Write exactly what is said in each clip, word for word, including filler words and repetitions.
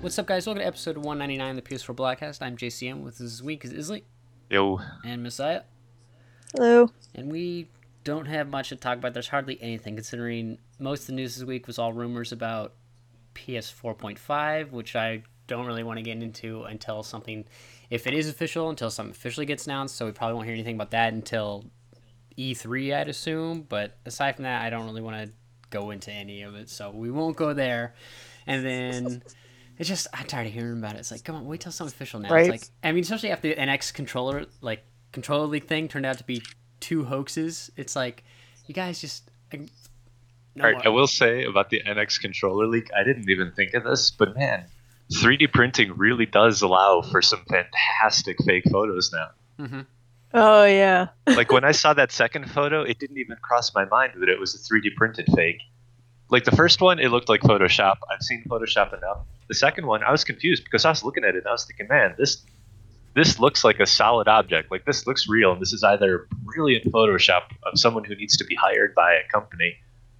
What's up, guys? Welcome to episode one ninety-nine of the P S four Blackcast. I'm J C M. With us this week is Isley. Yo. And Messiah. Hello. And we don't have much to talk about. There's hardly anything, considering most of the news this week was all rumors about P S four point five, which I don't really want to get into until something, if it is official, until something officially gets announced. So we probably won't hear anything about that until E three, I'd assume. But aside from that, I don't really want to go into any of it. So we won't go there. And then... It's just, I'm tired of hearing about it. It's like, come on, wait till something official now. Right. It's like, I mean, especially after the N X controller, like, controller league thing turned out to be two hoaxes. It's like, you guys just... I, no All right, I will say about the N X controller leak, I didn't even think of this, but man, three D printing really does allow for some fantastic fake photos now. Mm-hmm. Oh, yeah. Like, when I saw that second photo, it didn't even cross my mind that it was a three D printed fake. Like, the first one, it looked like Photoshop. I've seen Photoshop enough. The second one, I was confused because I was looking at it and I was thinking, man, this this looks like a solid object. Like, this looks real, and this is either brilliant Photoshop of someone who needs to be hired by a company,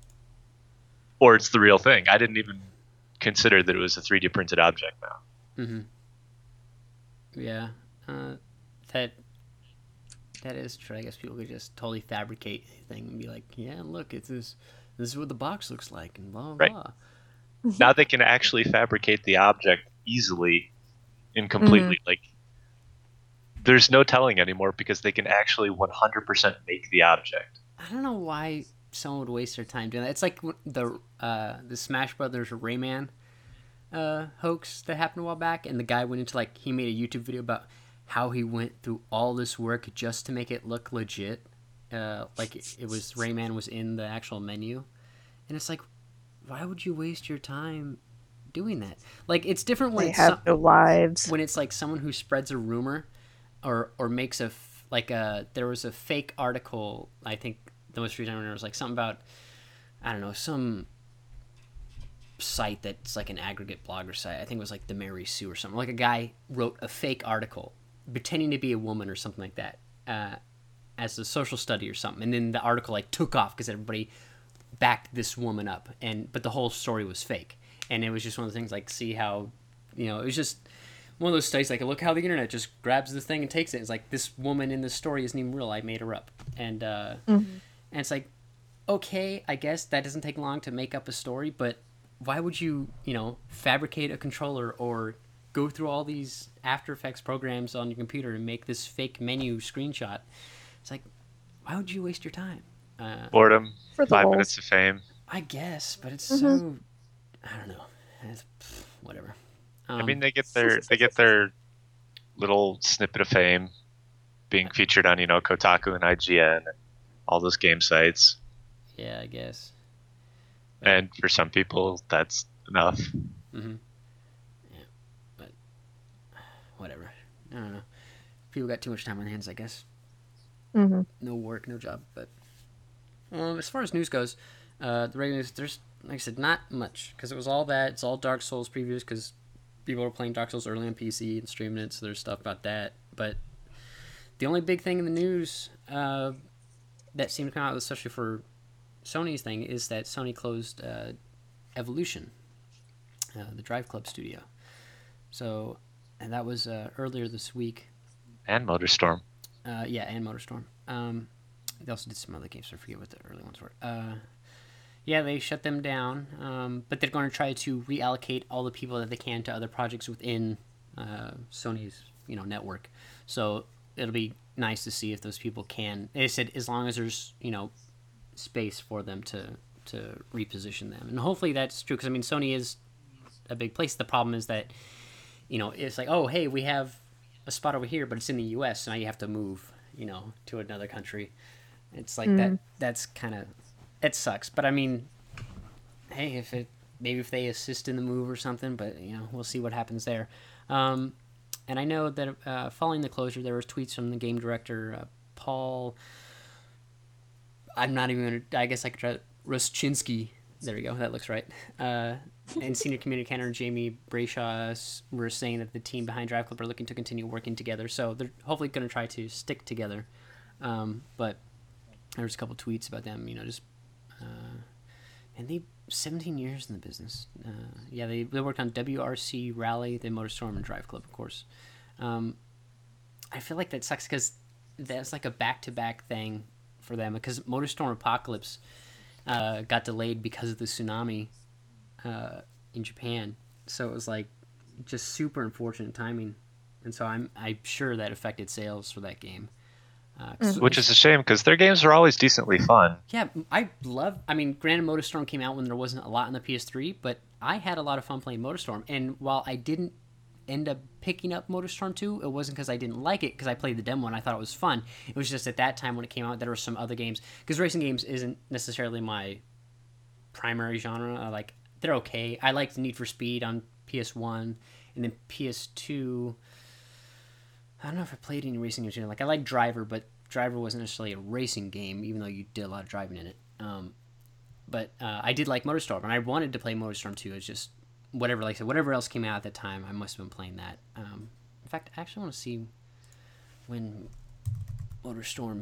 or it's the real thing. I didn't even consider that it was a three D printed object now. Mm-hmm. Yeah. Uh, that that is true. I guess people could just totally fabricate anything and be like, yeah, look, it's this, this is what the box looks like, and blah, blah, Right. blah. Now they can actually fabricate the object easily and completely. Mm-hmm. Like, there's no telling anymore because they can actually one hundred percent make the object. I don't know why someone would waste their time doing that. It's like the uh, the Smash Brothers Rayman uh, hoax that happened a while back, and the guy went into, like, he made a YouTube video about how he went through all this work just to make it look legit. Uh, like, it, it was Rayman was in the actual menu. And it's like, why would you waste your time doing that? Like, it's different when They it's have some- no lives. when it's like someone who spreads a rumor or or makes a f- like a there was a fake article. I think the most recent one was like something about, I don't know, some site that's like an aggregate blogger site. I think it was like the Mary Sue or something. Like, a guy wrote a fake article pretending to be a woman or something like that uh, as a social study or something, and then the article like took off because everybody backed this woman up, and but the whole story was fake. And it was just one of the things, like, see how, you know, it was just one of those studies, like, look how the internet just grabs this thing and takes it. It's like, this woman in this story isn't even real, I made her up. And uh Mm-hmm. and it's like, okay, I guess that doesn't take long to make up a story, but why would you, you know, fabricate a controller or go through all these After Effects programs on your computer and make this fake menu screenshot? It's like, why would you waste your time? Uh, Boredom, For the five lulz. minutes of fame. I guess, but it's Mhm. so, I don't know. It's, pff, whatever. Um, I mean, they get their they get their little snippet of fame being featured on, you know, Kotaku and I G N and all those game sites. yeah, I guess. And for some people, that's enough. Mm-hmm. Yeah, but whatever. I don't know. People got too much time on their hands, I guess. Mm-hmm. No work, no job. But um, as far as news goes, uh, the regular news, there's, like I said, not much, because it was all that. It's all Dark Souls previews, because people were playing Dark Souls early on P C and streaming it, so there's stuff about that. But the only big thing in the news uh, that seemed to come out, especially for Sony's thing, is that Sony closed uh, Evolution, uh, the Drive Club studio. So, and that was uh, earlier this week. And Motorstorm. Uh, yeah, and Motorstorm. Um, they also did some other games. I forget what the early ones were. Uh, yeah, they shut them down, um, but they're going to try to reallocate all the people that they can to other projects within uh, Sony's, you know, network. So it'll be nice to see if those people can. They said as long as there's, you know, space for them to to reposition them, and hopefully that's true. Because I mean, Sony is a big place. The problem is that, you know, it's like, oh, hey, we have a spot over here, but it's in the U S, so now you have to move, you know, to another country. It's like that. That's kind of, it sucks. But I mean, hey, if it maybe if they assist in the move or something, but you know, we'll see what happens there. Um, and I know that uh, following the closure, there was tweets from the game director uh, Paul. I'm not even gonna. I guess I could try Ruschinski. There we go. That looks right. Uh, and senior communicator Jamie Brayshaw s- were saying that the team behind Drive Club are looking to continue working together. So they're hopefully going to try to stick together. Um, but there was a couple tweets about them, you know, just uh, and they seventeen years in the business. Uh, yeah, they, they worked on W R C, Rally, then MotorStorm, and Drive Club, of course. Um, I feel like that sucks because that's like a back-to-back thing for them because MotorStorm Apocalypse uh, got delayed because of the tsunami uh, in Japan. So it was like just super unfortunate timing. And so I'm I'm sure that affected sales for that game. Uh, Mm. Which is a shame because their games are always decently fun. Yeah, I love. I mean, granted, MotorStorm came out when there wasn't a lot on the P S three, but I had a lot of fun playing MotorStorm. And while I didn't end up picking up MotorStorm two, it wasn't because I didn't like it, because I played the demo and I thought it was fun. It was just at that time when it came out, there were some other games. Because racing games isn't necessarily my primary genre. I like they're okay. I liked Need for Speed on P S one, and then P S two. I don't know if I played any racing games. Like I like Driver, but Driver wasn't necessarily a racing game, even though you did a lot of driving in it. Um, but uh, I did like MotorStorm, and I wanted to play MotorStorm too. It's just whatever, like I said, whatever else came out at the time, I must have been playing that. Um, in fact, I actually want to see when MotorStorm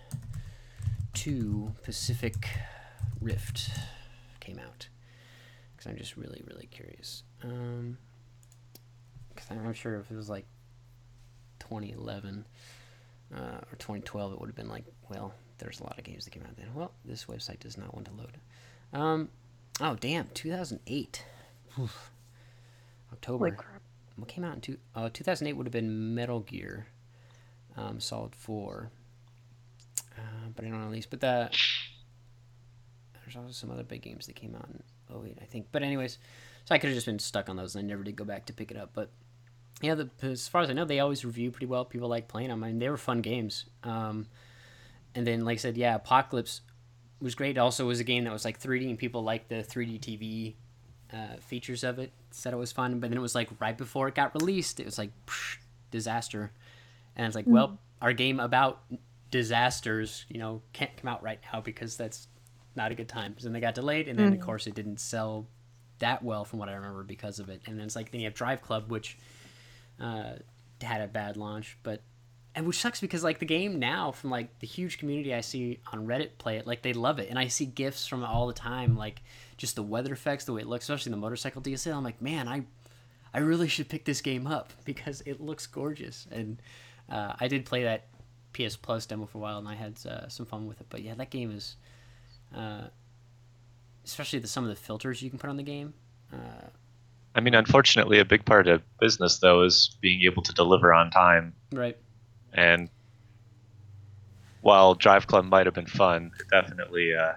two Pacific Rift came out, because I'm just really, really curious. Um, because I'm sure if it was like twenty eleven uh, or twenty twelve, it would have been like, well, there's a lot of games that came out then. Well, this website does not want to load. Um, oh, damn, two thousand eight. Oof. October. Holy crap. What came out in two, uh, two thousand eight would have been Metal Gear um, Solid four. Uh, but I don't know at least. But the, there's also some other big games that came out in oh eight, I think. But anyways, so I could have just been stuck on those and I never did go back to pick it up. But yeah, the, as far as I know, they always review pretty well. People like playing them. I mean, they were fun games. Um, and then, like I said, yeah, Apocalypse was great. It also was a game that was like three D, and people liked the three D T V uh, features of it. Said it was fun, but then it was like right before it got released, it was like psh, disaster. And it's like, mm-hmm. well, our game about disasters, you know, can't come out right now because that's not a good time. So then they got delayed, and then mm-hmm. of course it didn't sell that well from what I remember because of it. And then it's like then you have Drive Club, which uh, had a bad launch, but and which sucks because like the game now, from like the huge community I see on Reddit play it, like they love it, and I see GIFs from it all the time, like just the weather effects, the way it looks, especially the motorcycle D S L. I'm like, man, I I really should pick this game up because it looks gorgeous. And uh, I did play that P S Plus demo for a while, and I had uh, some fun with it. But yeah, that game is, uh, especially the some of the filters you can put on the game. Uh, I mean, unfortunately, a big part of business though is being able to deliver on time. Right. And while Drive Club might have been fun, it definitely uh,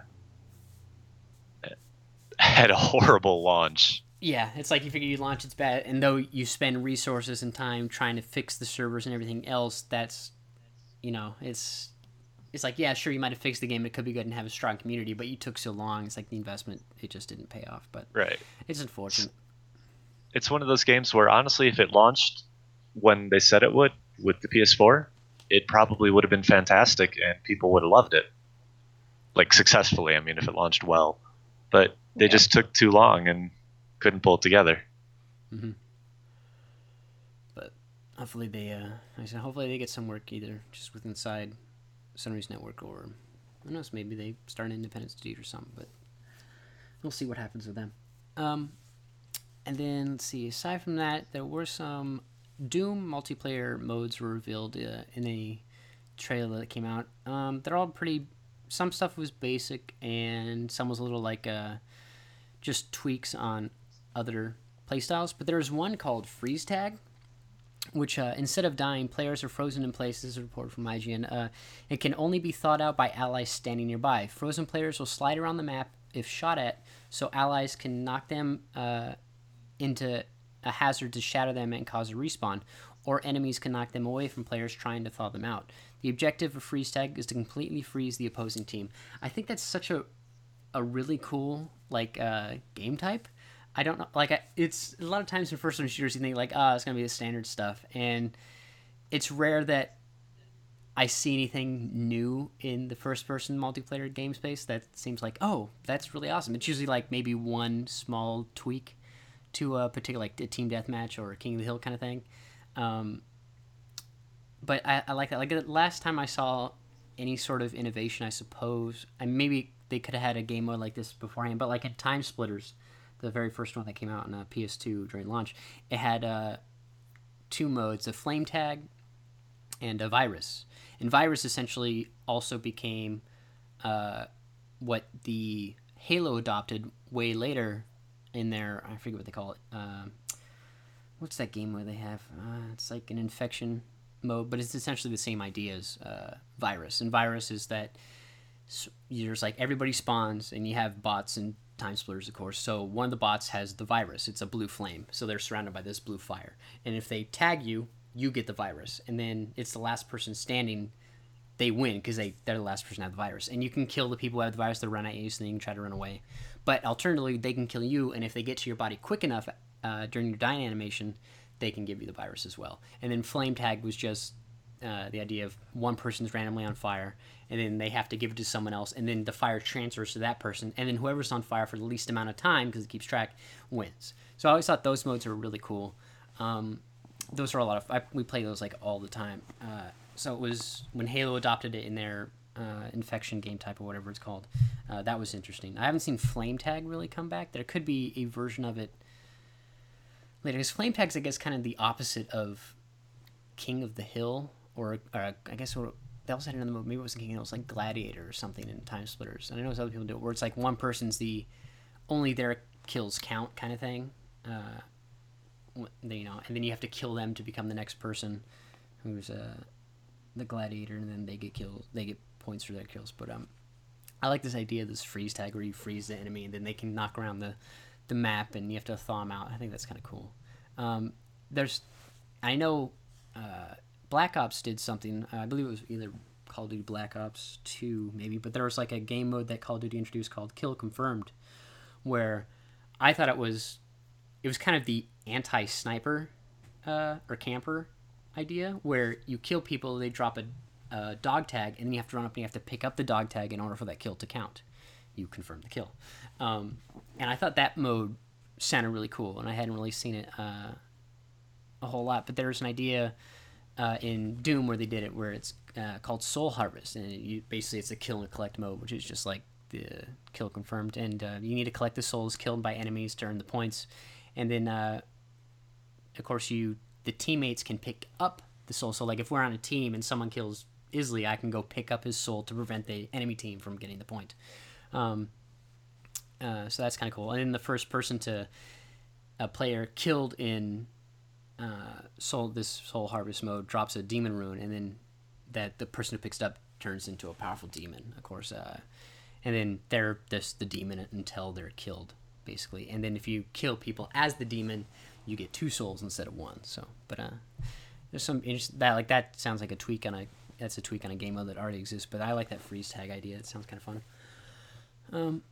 had a horrible launch. Yeah, it's like you figure you launch, it's bad, and though you spend resources and time trying to fix the servers and everything else, that's, you know, it's it's like, yeah, sure, you might have fixed the game, it could be good and have a strong community, but you took so long, it's like the investment, it just didn't pay off. But right. It's unfortunate. It's one of those games where, honestly, if it launched when they said it would, with the P S four, it probably would have been fantastic and people would have loved it. Like, successfully, I mean, if it launched well. But they yeah. just took too long and couldn't pull it together. Mm-hmm. But hopefully they, uh, like I said, hopefully they get some work either just with inside Sunrise Network, or who knows, maybe they start an independent studio or something, but we'll see what happens with them. Um, and then, let's see, aside from that, there were some Doom multiplayer modes were revealed uh, in a trailer that came out. Um, they're all pretty, some stuff was basic, and some was a little like uh, just tweaks on other playstyles. But there's one called Freeze Tag, which uh, instead of dying, players are frozen in place. This is a report from I G N. Uh, it can only be thought out by allies standing nearby. Frozen players will slide around the map if shot at, so allies can knock them uh, into a hazard to shatter them and cause a respawn, or enemies can knock them away from players trying to thaw them out. The objective of Freeze Tag is to completely freeze the opposing team. I think that's such a a really cool like uh, game type. I don't know, like I, it's a lot of times in first-person shooters you think like, ah, oh, it's gonna be the standard stuff, and it's rare that I see anything new in the first-person multiplayer game space that seems like, oh, that's really awesome. It's usually like maybe one small tweak to a particular, like a team deathmatch or a King of the Hill kind of thing. Um, but I, I like that. Like the last time I saw any sort of innovation, I suppose, and maybe they could have had a game mode like this beforehand, but like in Time Splitters, the very first one that came out on uh, P S two during launch, it had uh, two modes: a flame tag and a virus. And virus essentially also became uh, what the Halo adopted way later in their, I forget what they call it. Uh, what's that game where they have? Uh, it's like an infection mode, but it's essentially the same idea as uh, virus. And virus is that you're just like everybody spawns and you have bots and Time Splitters, of course. So one of the bots has the virus. It's a blue flame. So they're surrounded by this blue fire. And if they tag you, you get the virus. And then it's the last person standing, they win because they, they're the last person to have the virus. And you can kill the people who have the virus that run at you, so then you can try to run away. But alternatively, they can kill you, and if they get to your body quick enough uh, during your dying animation, they can give you the virus as well. And then flame tag was just uh, the idea of one person's randomly on fire, and then they have to give it to someone else, and then the fire transfers to that person, and then whoever's on fire for the least amount of time, because it keeps track, wins. So I always thought those modes were really cool. Um, those are a lot of I, we play those like all the time. Uh, so it was when Halo adopted it in their uh, infection game type or whatever it's called. Uh, that was interesting. I haven't seen flame tag really come back. There could be a version of it later. Because flame tag's, I guess, kind of the opposite of King of the Hill, or, or I guess what, that was another movie. Maybe it wasn't King of the Hill. It was like Gladiator or something in Time Splitters. And I know other people do it, where it's like one person's the only their kills count kind of thing. Uh, they, you know, and then you have to kill them to become the next person who's uh, the gladiator, and then they get killed. They get points for their kills. But um, I like this idea of this freeze tag where you freeze the enemy, and then they can knock around the the map, and you have to thaw them out. I think that's kind of cool. Um, there's, I know, uh, Black Ops did something. Uh, I believe it was either Call of Duty Black Ops two, maybe, but there was like a game mode that Call of Duty introduced called Kill Confirmed, where I thought it was, it was kind of the anti-sniper uh, or camper idea, where you kill people, they drop a, a dog tag, and then you have to run up and you have to pick up the dog tag in order for that kill to count. You confirm the kill. Um, and I thought that mode sounded really cool, and I hadn't really seen it uh, a whole lot. But there's an idea uh, in Doom where they did it, where it's uh, called Soul Harvest, and you, basically it's a kill and collect mode, which is just like the kill confirmed, and uh, you need to collect the souls killed by enemies to earn the points, and then uh, of course you the teammates can pick up the soul. So like if we're on a team and someone kills Isley, I can go pick up his soul to prevent the enemy team from getting the point. Um, uh, so that's kind of cool. And then the first person to a player killed in uh, soul this soul harvest mode drops a demon rune, and then that the person who picks it up turns into a powerful demon, of course. Uh, and then they're this the demon until they're killed, basically. And then if you kill people as the demon, you get two souls instead of one. So, but uh, there's some interest that like that sounds like a tweak on a that's a tweak on a game mode that already exists. But I like that freeze tag idea. It sounds kind of fun. Um,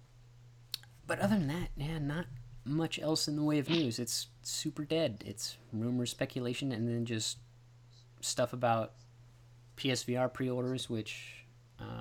but other than that, yeah, not much else in the way of news. It's super dead. It's rumors, speculation, and then just stuff about P S V R pre-orders, which um,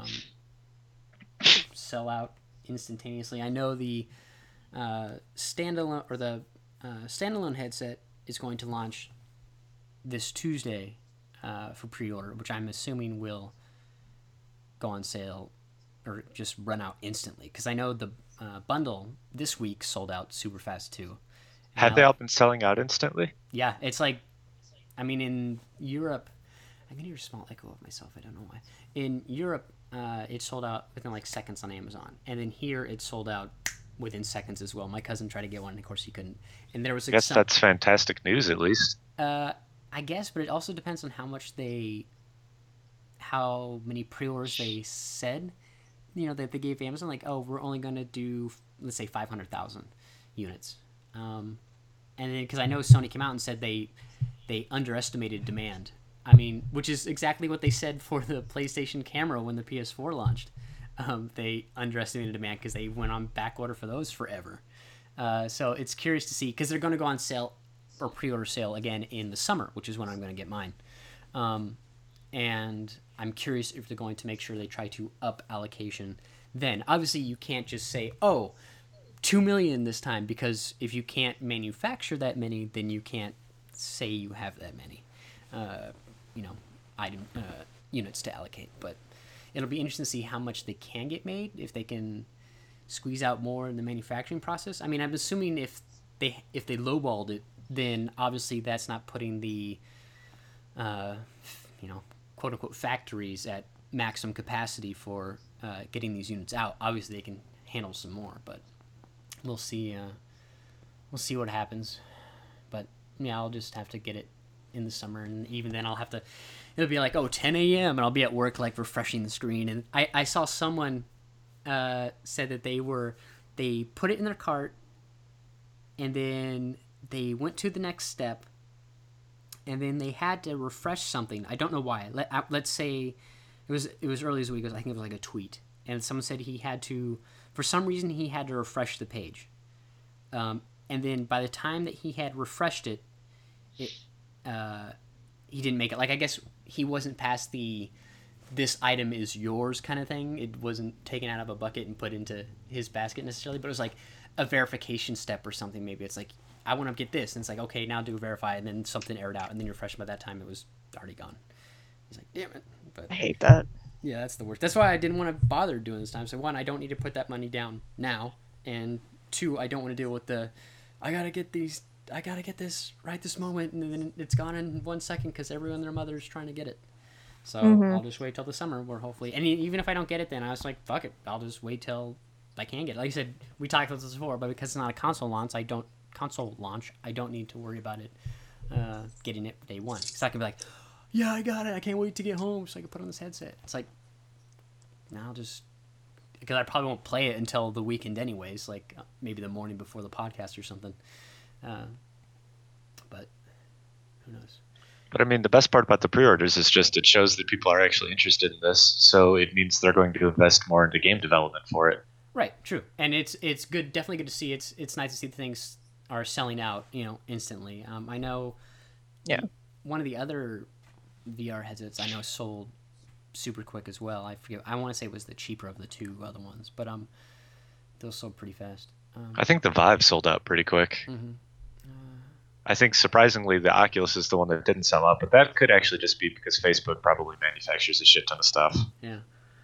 sell out instantaneously. I know the uh, standalone or the uh, standalone headset is going to launch this Tuesday uh, for pre-order, which I'm assuming will go on sale or just run out instantly, because I know the uh, bundle this week sold out super fast too. And Have I they all like- been selling out instantly? Yeah, it's like, I mean, in Europe, I'm gonna hear a small echo of myself. I don't know why. In Europe, uh, it sold out within like seconds on Amazon, and then here it sold out within seconds as well. My cousin tried to get one, and of course he couldn't. And there was I like guess some, that's fantastic news, at least. uh, I guess, but it also depends on how much they, how many pre-orders they said, you know, that they gave Amazon. Like, oh, we're only going to do, let's say, five hundred thousand units. Um, and then, because I know Sony came out and said they they underestimated demand. I mean, which is exactly what they said for the PlayStation camera when the P S four launched. Um, they underestimated demand because they went on back order for those forever. Uh, so it's curious to see, because they're going to go on sale or pre-order sale again in the summer, which is when I'm going to get mine. Um, and I'm curious if they're going to make sure they try to up allocation then. Obviously, you can't just say, oh, two million this time, because if you can't manufacture that many, then you can't say you have that many, uh, you know, item uh, units to allocate. But it'll be interesting to see how much they can get made, if they can squeeze out more in the manufacturing process. I mean, I'm assuming if they if they lowballed it, then obviously that's not putting the uh, you know, quote unquote factories at maximum capacity for uh, getting these units out. Obviously they can handle some more, but we'll see. Uh, we'll see what happens. But yeah, I'll just have to get it in the summer, and even then I'll have to, it'll be like, oh, ten a.m. and I'll be at work like refreshing the screen. And I, I saw someone uh, said that they were, they put it in their cart and then they went to the next step and then they had to refresh something. I don't know why. Let, uh, let's say it was, it was early as a week. I think it was like a tweet. And someone said he had to, for some reason, he had to refresh the page. Um, and then by the time that he had refreshed it, it uh, he didn't make it. Like, I guess he wasn't past the this item is yours kind of thing. It wasn't taken out of a bucket and put into his basket necessarily, but it was like a verification step or something. Maybe it's like, I want to get this. And it's like, okay, now do verify. And then something aired out. And then you're fresh by that time. It was already gone. He's like, damn it. But I hate that. yeah, that's the worst. That's why I didn't want to bother doing this time. So one, I don't need to put that money down now. And two, I don't want to deal with the, I got to get these, I got to get this right this moment. And then it's gone in one second because everyone and their mother is trying to get it. So Mhm. I'll just wait till the summer where hopefully, and even if I don't get it then, I was like, fuck it. I'll just wait till I can get it. Like I said, we talked about this before, but because it's not a console launch, I don't, console launch, I don't need to worry about it uh, getting it day one. Because I can be like, yeah, I got it. I can't wait to get home so I can put on this headset. It's like, now I'll just, because I probably won't play it until the weekend anyways, like uh, maybe the morning before the podcast or something. Uh, but who knows? But I mean, the best part about the pre-orders is just it shows that people are actually interested in this, so it means they're going to invest more into game development for it. Right, true, and it's it's good, definitely good to see. It's it's nice to see the things are selling out, you know, instantly. Um, I know, Yeah. one of the other V R headsets I know sold super quick as well. I forget. I want to say it was the cheaper of the two other ones, but um, those sold pretty fast. Um, I think the Vive sold out pretty quick. mhm. I think surprisingly the Oculus is the one that didn't sell out, but that could actually just be because Facebook probably manufactures a shit ton of stuff. Yeah.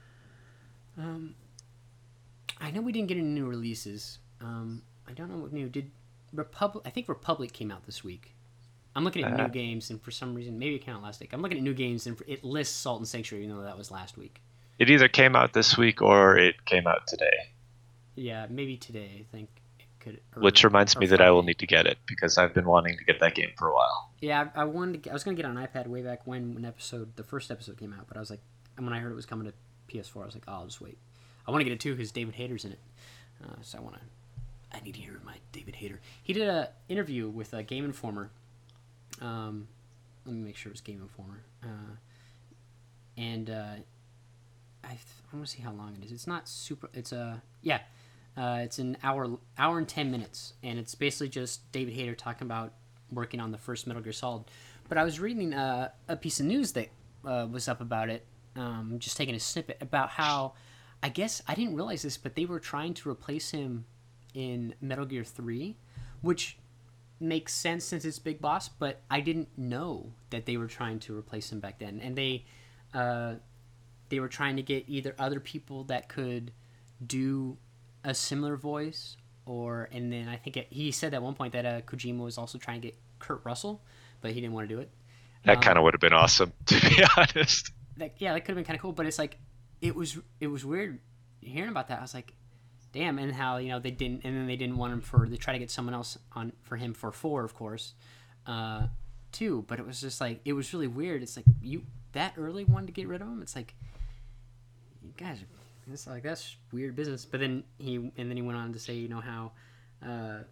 Um, I know we didn't get any new releases. Um, I don't know what new did. Republic. I think Republic came out this week. I'm looking at Uh, new games, and for some reason, maybe it came out last week. I'm looking at new games, and it lists Salt and Sanctuary, even though that was last week. It either came out this week or it came out today, Yeah, maybe today. I think it could. Or, which reminds or me that I will Friday. need to get it because I've been wanting to get that game for a while. Yeah, I, I wanted. To get, I was gonna get it on iPad way back when when episode the first episode came out, but I was like, and when I heard it was coming to P S four, I was like, oh, I'll just wait. I want to get it too because David Hayter's in it, uh, so I want to. I need to hear my David Hayter. He did a interview with a Game Informer. Um, let me make sure it was Game Informer. Uh, and uh, I I want to see how long it is. It's not super. It's a yeah. Uh, it's an hour hour and ten minutes, and it's basically just David Hayter talking about working on the first Metal Gear Solid. But I was reading uh, a piece of news that uh, was up about it. Um, just taking a snippet about how I guess I didn't realize this, but they were trying to replace him in Metal Gear three, which makes sense since it's Big Boss, but I didn't know that they were trying to replace him back then. And they uh, they were trying to get either other people that could do a similar voice, or and then I think it, he said at one point that uh, Kojima was also trying to get Kurt Russell, but he didn't want to do it. That Um, kind of would have been awesome, to be honest. That, yeah, that could have been kind of cool, but it's like it was it was weird hearing about that. I was like, damn, and how you know they didn't, and then they didn't want him for they try to get someone else on for him for four, of course, uh, too. But it was just like it was really weird. It's like you that early wanted to get rid of him. It's like you guys are. It's like that's weird business. But then he and then he went on to say, you know how, uh,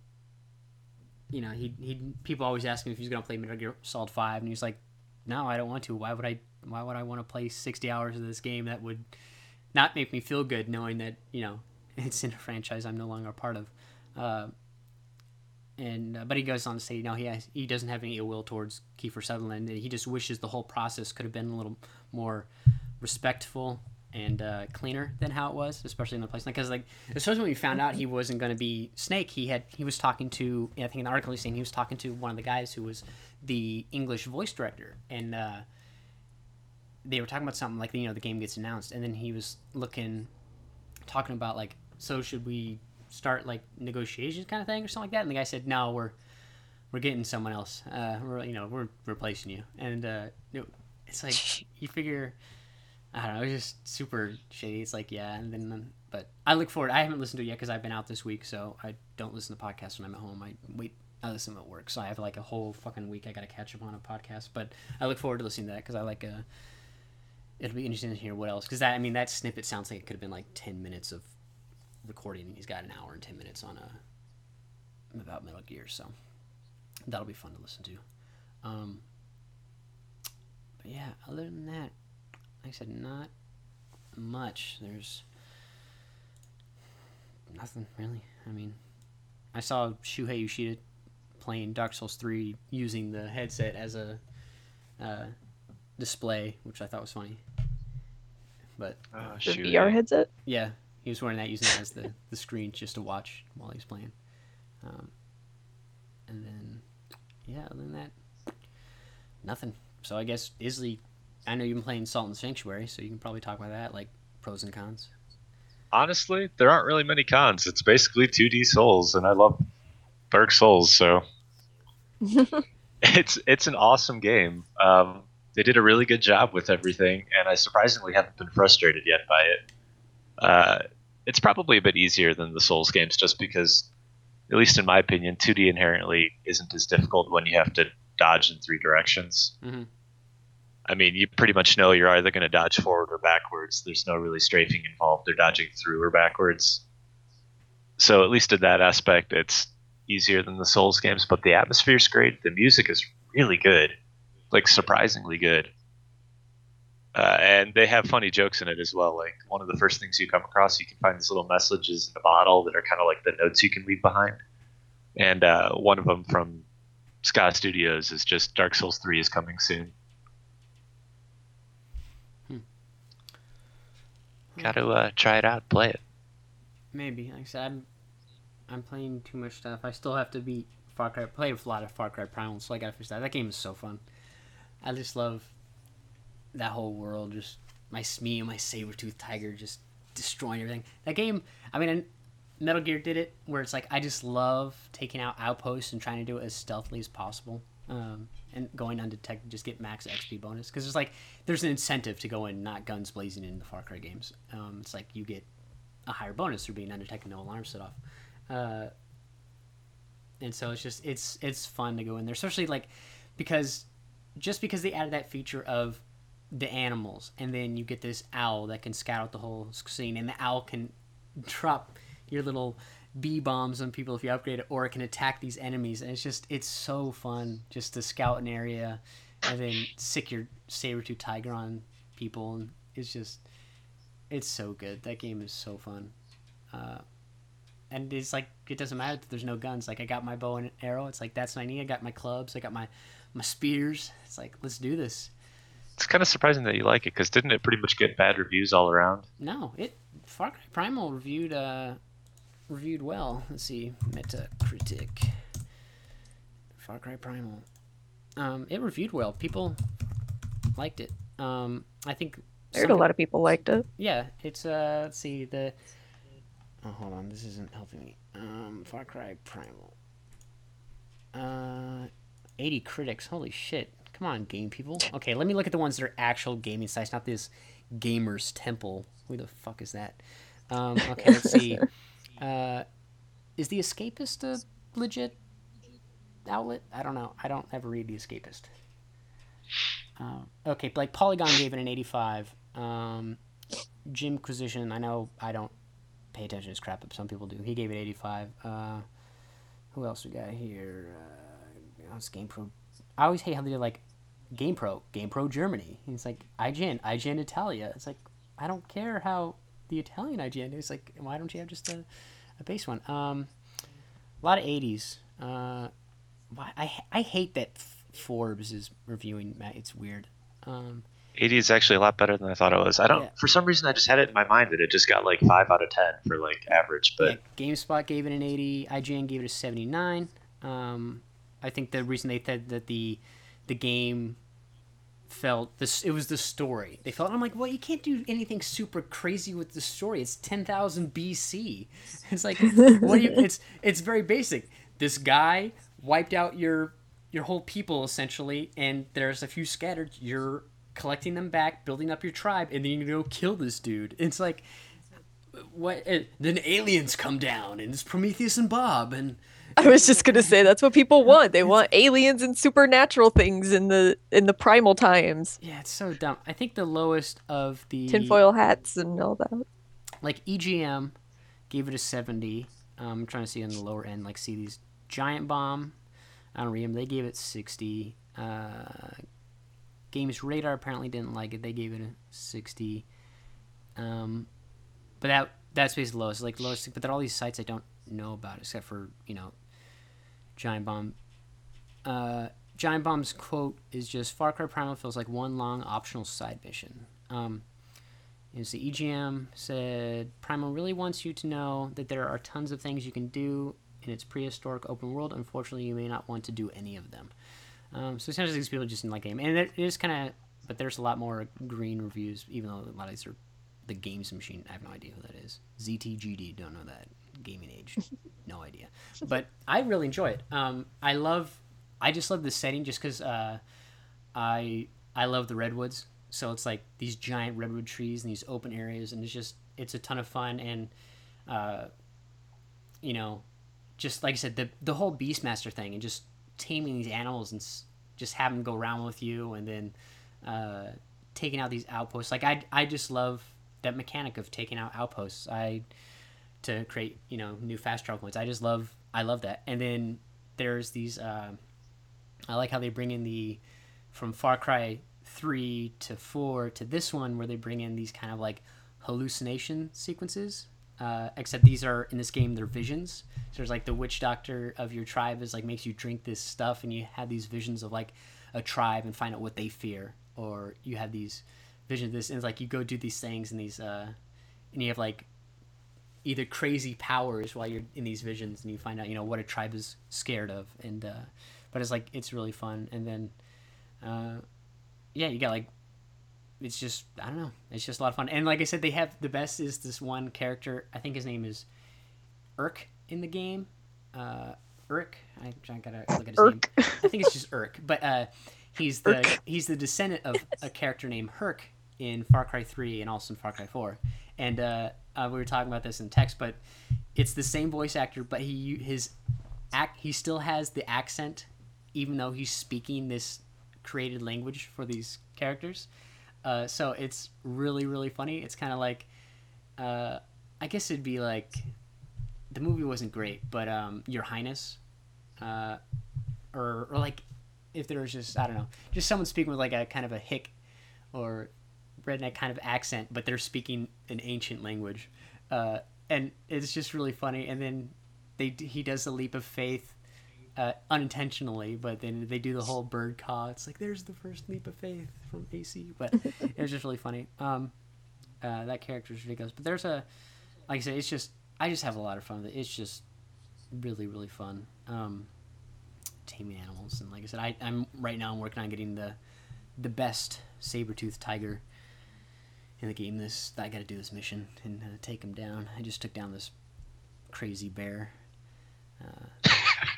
you know he he people always ask him if he's gonna play Metal Gear Solid Five, and he's like, no, I don't want to. Why would I? Why would I want to play sixty hours of this game that would not make me feel good, knowing that you know it's in a franchise I'm no longer a part of. Uh, and uh, but he goes on to say, you know, he has, he doesn't have any ill will towards Kiefer Sutherland. He just wishes the whole process could have been a little more respectful and uh, cleaner than how it was, especially in the place. Because like, especially when we found out he wasn't going to be Snake, he had he was talking to, I think in the article he's saying he was talking to one of the guys who was the English voice director, and uh, they were talking about something like, you know, the game gets announced, and then he was looking, talking about like, so should we start like negotiations kind of thing or something like that? And the guy said, no, we're we're getting someone else. Uh, we're you know we're replacing you. And uh, it, it's like you figure, I don't know, it's just super shady. It's like yeah, and then but I look forward. I haven't listened to it yet because I've been out this week, so I don't listen to podcasts when I'm at home. I wait. I listen at work, so I have like a whole fucking week I got to catch up on a podcast. But I look forward to listening to that because I like a. It'll be interesting to hear what else, because that I mean that snippet sounds like it could have been like ten minutes of recording, and he's got an hour and ten minutes on a about Metal Gear, so that'll be fun to listen to. Um, but yeah, other than that, like I said, not much. There's nothing really. I mean, I saw Shuhei Yoshida playing Dark Souls three using the headset as a uh, display, which I thought was funny. But Oh, The shoot. V R headset. yeah, he was wearing that, using it as the, the screen just to watch while he was playing. Um, and then, yeah, other than that, nothing. So I guess, Isley, I know you've been playing Salt and Sanctuary, so you can probably talk about that, like pros and cons. Honestly, there aren't really many cons. It's basically two D Souls, and I love Dark Souls, so it's it's an awesome game. Um, they did a really good job with everything, and I surprisingly haven't been frustrated yet by it. Uh, it's probably a bit easier than the Souls games, just because, at least in my opinion, two D inherently isn't as difficult when you have to dodge in three directions. Mm-hmm. I mean, you pretty much know you're either going to dodge forward or backwards. There's no really strafing involved. They're dodging through or backwards. So at least in that aspect, it's easier than the Souls games, but the atmosphere's great. The music is really good, like surprisingly good. Uh, and they have funny jokes in it as well. Like one of the first things you come across, you can find these little messages in the bottle that are kind of like the notes you can leave behind. And uh, one of them from Ska Studios is just Dark Souls three is coming soon. Got to uh, try it out, play it. Maybe. Like I said, I'm, I'm playing too much stuff. I still have to beat Far Cry. Play with a lot of Far Cry Primal, so I gotta finish that. That game is so fun. I just love that whole world. Just my me and my saber-toothed tiger just destroying everything. That game. I mean, Metal Gear did it where it's like I just love taking out outposts and trying to do it as stealthily as possible. Um, and going undetected, just get max X P bonus, because there's like there's an incentive to go in not guns blazing in the Far Cry games. Um, it's like you get a higher bonus through being undetected, no alarms set off, uh, and so it's just it's it's fun to go in there, especially like because just because they added that feature of the animals, and then you get this owl that can scout out the whole scene, and the owl can drop your little bee bombs on people if you upgrade it, or it can attack these enemies, and it's just it's so fun just to scout an area and then sick your saber-tooth tiger on people, and it's just it's so good. That game is so fun. Uh, and it's like it doesn't matter that there's no guns. Like I got my bow and arrow, it's like that's what I need. I got my clubs, I got my my spears. It's like let's do this. It's kind of surprising that you like it, because didn't it pretty much get bad reviews all around? No, it Far Cry Primal reviewed uh reviewed well. Let's see, Metacritic. Far Cry Primal. Um, it reviewed well. People liked it. Um, I think. I heard a lot of people liked it. Yeah, it's uh. Let's see the. Oh, hold on. This isn't helping me. Um, Far Cry Primal. Uh, eighty critics. Holy shit! Come on, game people. Okay, let me look at the ones that are actual gaming sites, not this Gamers Temple. Who the fuck is that? Um, okay, let's see. Uh, is The Escapist a legit outlet? I don't know. I don't ever read The Escapist. Uh, okay, like Polygon gave it an eighty-five. Um, Jimquisition, I know I don't pay attention to this crap, but some people do. He gave it eighty-five. Uh, who else we got here? Uh, it's GamePro. I always hate how they do like GamePro, GamePro Germany. It's like I G N, I G N Italia. It's like I don't care how the Italian I G N is. Like, why don't you have just a, a base one? Um, a lot of eighties. Uh, why I I hate that Forbes is reviewing. It's weird. Um, eighty is actually a lot better than I thought it was. I don't. Yeah. For some reason, I just had it in my mind that it just got like five out of ten for like average. But yeah, GameSpot gave it an eighty. I G N gave it a seventy-nine. Um, I think the reason they said that the the game felt this. It was the story. They felt. I'm like, well, you can't do anything super crazy with the story. It's ten thousand B C. It's like, what do you? It's it's very basic. This guy wiped out your your whole people essentially, and there's a few scattered. You're collecting them back, building up your tribe, and then you go kill this dude. It's like, what? Then aliens come down, and it's Prometheus and Bob, and I was just gonna say that's what people want. They want aliens and supernatural things in the in the primal times. Yeah, it's so dumb. I think the lowest of the tinfoil hats and all that. Like E G M gave it a seventy. Um, I'm trying to see on the lower end, like see these Giant Bomb. I don't read them. They gave it sixty. Uh, Games Radar apparently didn't like it. They gave it a sixty. Um, but that that's basically the lowest. Like lowest, but there are all these sites I don't know about except for, you know, Giant Bomb. Uh, Giant Bomb's quote is just, Far Cry Primal feels like one long optional side mission. Um, and so E G M said, Primal really wants you to know that there are tons of things you can do in its prehistoric open world. Unfortunately, you may not want to do any of them. Um, so essentially these people just didn't like the game. And it is kind of, but there's a lot more green reviews, even though a lot of these are the Games Machine. I have no idea who that is. Z T G D, don't know that. Gaming Age, no idea. But I really enjoy it. Um, I love, I just love the setting just because uh, I I love the redwoods. So it's like these giant redwood trees and these open areas, and it's just, it's a ton of fun. And, uh, you know, just like I said, the the whole Beastmaster thing and just taming these animals and s- just having them go around with you, and then uh, taking out these outposts. Like I I just love that mechanic of taking out outposts. I to create, you know, new fast travel points. I just love I love that. And then there's these uh, I like how they bring in the from Far Cry three to four to this one, where they bring in these kind of like hallucination sequences. Uh, except these are in this game, they're visions. So there's like the witch doctor of your tribe is like makes you drink this stuff, and you have these visions of like a tribe and find out what they fear, or you have these visions of this, and it's like you go do these things and these uh, and you have like either crazy powers while you're in these visions, and you find out, you know, what a tribe is scared of, and uh, but it's like it's really fun. And then uh, yeah, you got like. It's just, I don't know. It's just a lot of fun. And like I said, they have, the best is this one character. I think his name is Urk in the game. Uh, Urk. I, I gotta look at his Urk. name. I think it's just Urk. But uh, he's the Urk. he's the descendant of a character named Herc in Far Cry three and also in Far Cry four. And uh, uh, we were talking about this in text, but it's the same voice actor, but he his act he still has the accent, even though he's speaking this created language for these characters. Uh, so it's really, really funny. It's kind of like, uh, I guess it'd be like, the movie wasn't great, but um, Your Highness, uh, or or like, if there was just, I don't know, just someone speaking with like a kind of a hick or redneck kind of accent, but they're speaking an ancient language, uh, and it's just really funny. And then they he does the leap of faith. Uh, unintentionally, but then they do the whole bird caw. It's like, there's the first leap of faith from A C, but it was just really funny. Um, uh, that character is ridiculous, but there's a, like I said, it's just, I just have a lot of fun with it. It's just really, really fun. Um, taming animals, and like I said, I, I'm right now I'm working on getting the, the best saber-toothed tiger in the game. This I got to do this mission and uh, take him down. I just took down this crazy bear. Uh,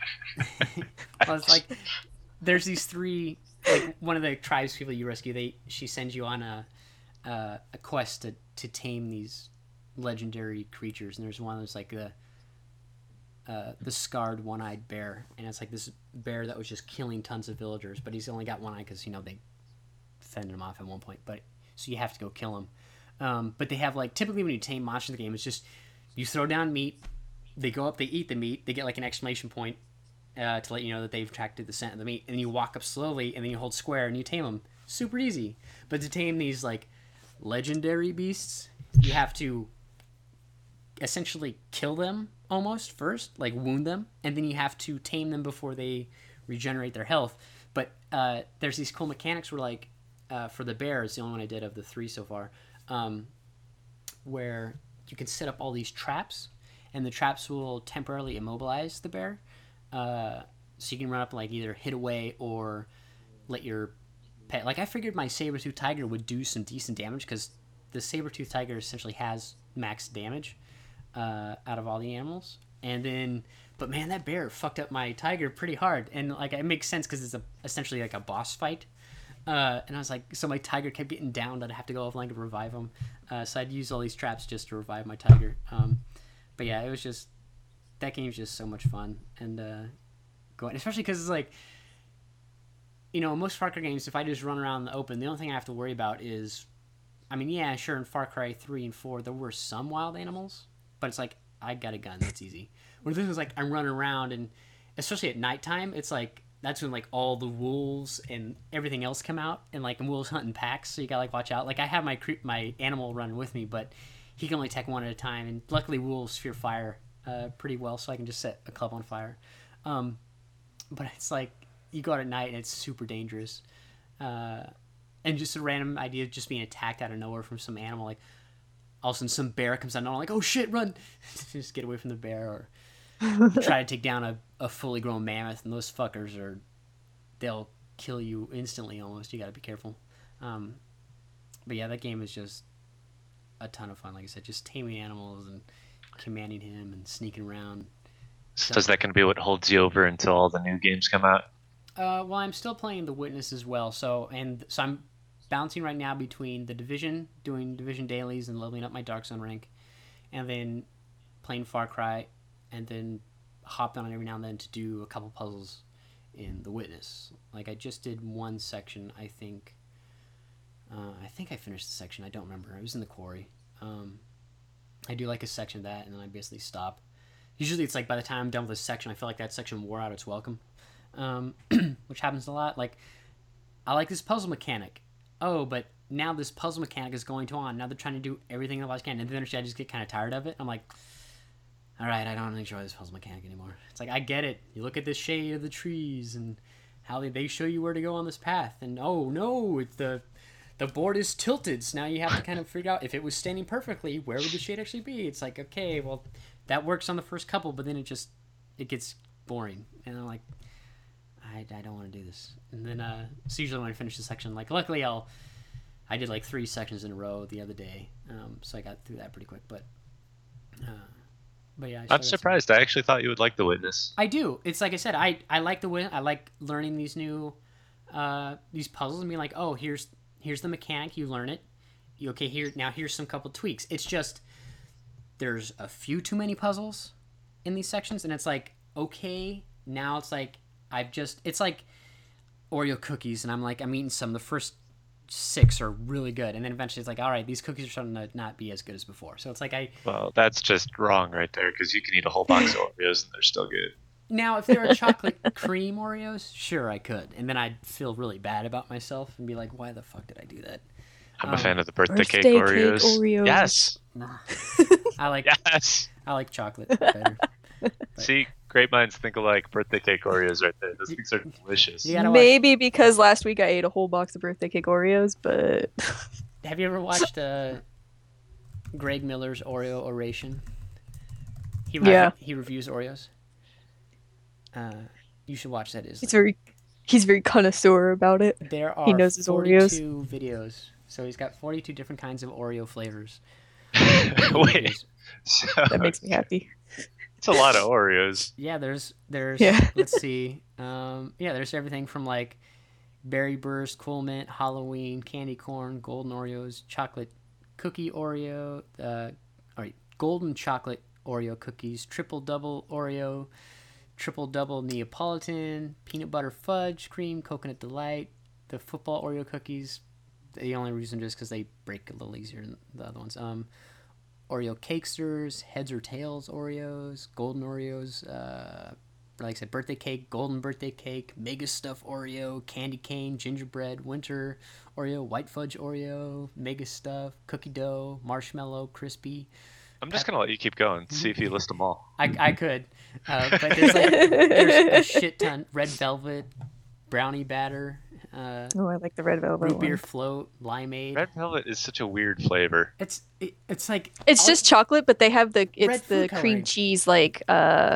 well, it's like there's these three, like one of the tribes people you rescue, they she sends you on a uh, a quest to, to tame these legendary creatures, and there's one that's like the uh, the scarred one-eyed bear, and it's like this bear that was just killing tons of villagers, but he's only got one eye because, you know, they fended him off at one point, but so you have to go kill him. Um, but they have like, typically when you tame monsters in the game, it's just you throw down meat, they go up, they eat the meat, they get like an exclamation point uh, to let you know that they've attracted the scent of the meat, and then you walk up slowly, and then you hold square and you tame them. Super easy. But to tame these like legendary beasts, you have to essentially kill them almost first, like wound them, and then you have to tame them before they regenerate their health. But uh, there's these cool mechanics where, like, uh, for the bear, it's the only one I did of the three so far, um, where you can set up all these traps, and the traps will temporarily immobilize the bear. Uh, so you can run up and like either hit away or let your pet. Like I figured my saber-tooth tiger would do some decent damage because the saber-tooth tiger essentially has max damage uh, out of all the animals. And then, but man, that bear fucked up my tiger pretty hard. And like it makes sense because it's a, essentially like a boss fight. Uh, and I was like, so my tiger kept getting downed. I'd have to go offline to revive him. Uh, so I'd use all these traps just to revive my tiger. Um, but yeah, it was just, that game's just so much fun. And uh, going, especially because it's like, you know, most Far Cry games, if I just run around in the open, the only thing I have to worry about is, I mean, yeah, sure, in Far Cry three and four, there were some wild animals, but it's like, I got a gun, that's easy. Where this is like, I'm running around, and especially at nighttime, it's like, that's when like all the wolves and everything else come out, and like, and wolves hunt in packs, so you gotta like watch out. Like, I have my cre- my animal running with me, but he can only attack one at a time, and luckily wolves fear fire uh, pretty well, so I can just set a club on fire. Um, but it's like, you go out at night and it's super dangerous. Uh, and just a random idea of just being attacked out of nowhere from some animal. Like, all of a sudden some bear comes out and I'm like, oh shit, run! Just get away from the bear. Or try to take down a, a fully grown mammoth, and those fuckers are, they'll kill you instantly almost. You gotta be careful. Um, but yeah, that game is just a ton of fun. Like I said, just taming animals and commanding him and sneaking around. So is that going to be what holds you over until all the new games come out? Uh, well, I'm still playing The Witness as well, so and so I'm bouncing right now between The Division, doing Division dailies and leveling up my Dark Zone rank, and then playing Far Cry, and then hopping on every now and then to do a couple puzzles in The Witness. Like I just did one section, I think. Uh, I think I finished the section. I don't remember. I was in the quarry. Um, I do like a section of that, and then I basically stop. Usually, it's like by the time I'm done with this section, I feel like that section wore out its welcome. Um, which happens a lot. Like, I like this puzzle mechanic. Oh, but now this puzzle mechanic is going to on. Now they're trying to do everything I can, and then eventually I just get kind of tired of it. I'm like, all right, I don't enjoy this puzzle mechanic anymore. It's like, I get it. You look at the shade of the trees and how they, they show you where to go on this path, and oh no, it's the the board is tilted, so now you have to kind of figure out if it was standing perfectly, where would the shade actually be? It's like, okay, well, that works on the first couple, but then it just it gets boring, and I'm like, I, I don't want to do this. And then uh, it's usually when I finish the section, like luckily I'll I did like three sections in a row the other day, um, so I got through that pretty quick. But uh, but yeah, I I'm surprised. Some... I actually thought you would like The Witness. I do. It's like I said, I I like the win. I like learning these new uh, these puzzles and being like, oh, here's here's the mechanic. You learn it. You, okay, here now here's some couple tweaks. It's just there's a few too many puzzles in these sections, and it's like, okay, now it's like. I've just, it's like Oreo cookies, and I'm like, I'm eating some. The first six are really good, and then eventually it's like, all right, these cookies are starting to not be as good as before. So it's like I. Well, that's just wrong right there, because you can eat a whole box of Oreos and they're still good. Now, if they were chocolate cream Oreos, sure, I could, and then I'd feel really bad about myself and be like, why the fuck did I do that? I'm um, a fan of the birthday, birthday cake, Oreos. cake Oreos. Yes. Nah. I like. Yes. I like chocolate better. But... See, great minds think alike. Birthday cake Oreos right there. Those things are delicious. You gotta watch... Maybe because last week I ate a whole box of birthday cake Oreos, but... Have you ever watched uh, Greg Miller's Oreo Oration? He re- yeah. He reviews Oreos. Uh, you should watch that. Is He's very, he's very connoisseur about it. There are he knows his forty-two Oreos. videos, so he's got forty-two different kinds of Oreo flavors. Wait, so, that makes me happy. It's a lot of Oreos. Yeah, there's there's yeah. let's see, um, yeah, there's everything from like berry burst, cool mint, Halloween, candy corn, golden Oreos, chocolate cookie Oreo, uh, all right, golden chocolate Oreo cookies, triple double Oreo, triple double Neapolitan, peanut butter fudge cream, coconut delight, the football Oreo cookies. The only reason just because they break a little easier than the other ones. Um, Oreo Cakesters, Heads or Tails Oreos, Golden Oreos, uh, like I said, birthday cake, golden birthday cake, mega stuff Oreo, candy cane, gingerbread, winter Oreo, white fudge Oreo, mega stuff, cookie dough, marshmallow, crispy. I'm just gonna let you keep going. See if you list them all. I I could, uh, but there's like there's a shit ton. Red velvet, brownie batter. Uh, oh, I like the red velvet root one. beer float, limeade. Red velvet is such a weird flavor. It's it, it's like it's all, just chocolate, but they have the it's red the food cream coloring. cheese like uh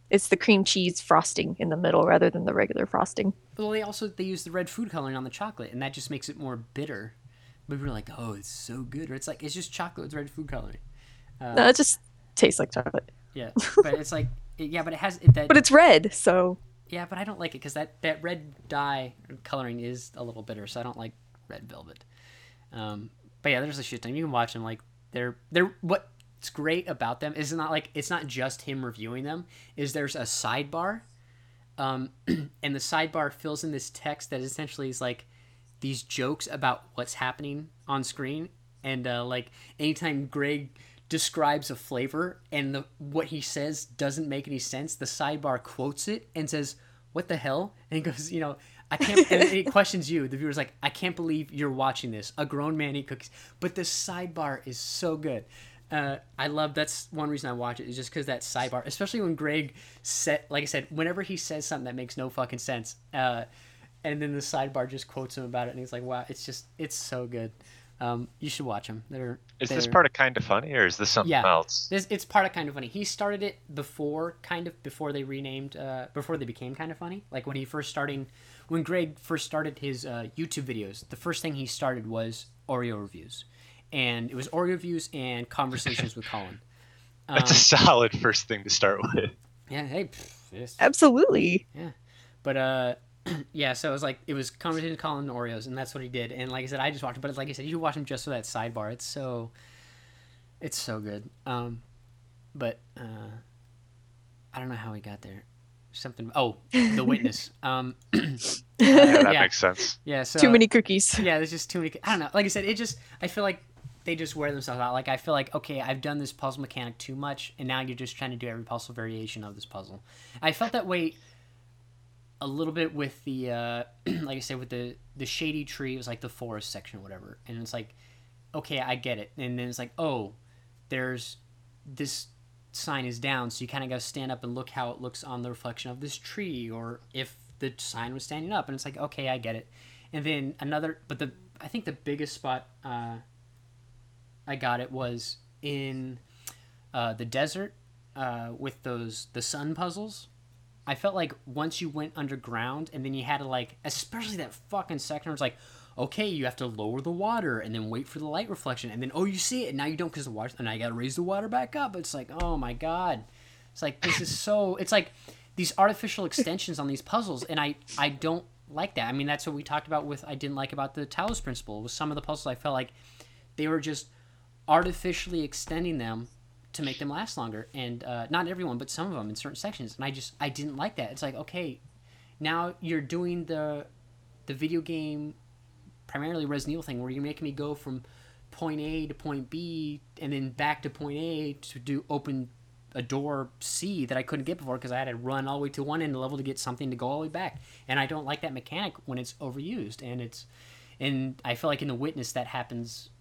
It's the cream cheese frosting in the middle rather than the regular frosting. Well, they also they use the red food coloring on the chocolate, and that just makes it more bitter. But we're like, oh, it's so good. Or it's like it's just chocolate with red food coloring. Uh, No, it just tastes like chocolate. yeah, but it's like it, yeah, but it has it, that. But it's red, so Yeah, but I don't like it because that that red dye coloring is a little bitter, so I don't like red velvet. Um, but yeah, there's a shit ton. You can watch them like they're they're what's great about them is not like it's not just him reviewing them. Is there's a sidebar, um, and the sidebar fills in this text that essentially is like these jokes about what's happening on screen, and uh, like anytime Greg describes a flavor and the what he says doesn't make any sense, the sidebar quotes it and says, "What the hell?" And he goes, "You know, I can't." And it questions you. The viewer's like, "I can't believe you're watching this. A grown man eat cookies." But the sidebar is so good. Uh, I love that's one reason I watch it is just because that sidebar, especially when Greg said, like I said, whenever he says something that makes no fucking sense, uh, and then the sidebar just quotes him about it, and he's like, "Wow, it's just it's so good." Um, you should watch them. They're Is they're, this part of Kind of Funny, or is this something yeah, else? This it's part of Kind of Funny. He started it before kind of before they renamed uh, before they became Kind of Funny. Like when he first starting, when Greg first started his uh, YouTube videos, the first thing he started was Oreo reviews, and it was Oreo reviews and conversations with Colin. Um, That's a solid first thing to start with. yeah, hey, pff, it's- absolutely. yeah, but uh, yeah. So it was like it was conversations with Colin and Oreos, and that's what he did. And like I said, I just watched it, but it's like I said, you should watch him just for that sidebar. It's so, it's so good. Um, but uh, I don't know how we got there. Something. Oh, The Witness. Um, Yeah, that Yeah. makes sense. yeah. So Too many cookies. yeah, there's just too many. I don't know. Like I said, it just. I feel like they just wear themselves out. Like I feel like okay, I've done this puzzle mechanic too much, and now you're just trying to do every possible variation of this puzzle. I felt that way a little bit with the, uh, like I said, with the the shady tree. It was like the forest section or whatever, and it's like, okay, I get it. And then it's like, oh, there's this sign is down, so you kind of got to stand up and look how it looks on the reflection of this tree, or if the sign was standing up, and it's like, okay, I get it. And then another, but the I think the biggest spot uh, I got it was in uh, the desert uh, with those the sun puzzles. I felt like once you went underground and then you had to like, especially that fucking section where it's like, okay, you have to lower the water and then wait for the light reflection and then oh you see it and now you don't because the water and now you got to raise the water back up. It's like oh my god, it's like this is so. It's like these artificial extensions on these puzzles and I I don't like that. I mean that's what we talked about with I didn't like about the Talos Principle. With some of the puzzles I felt like they were just artificially extending them to make them last longer, and uh, not everyone, but some of them in certain sections. And I just I didn't like that. It's like okay, now you're doing the the video game primarily Resident Evil thing where you're making me go from point A to point B and then back to point A to do open a door C that I couldn't get before because I had to run all the way to one end of the level to get something to go all the way back. And I don't like that mechanic when it's overused. And it's and I feel like in The Witness that happens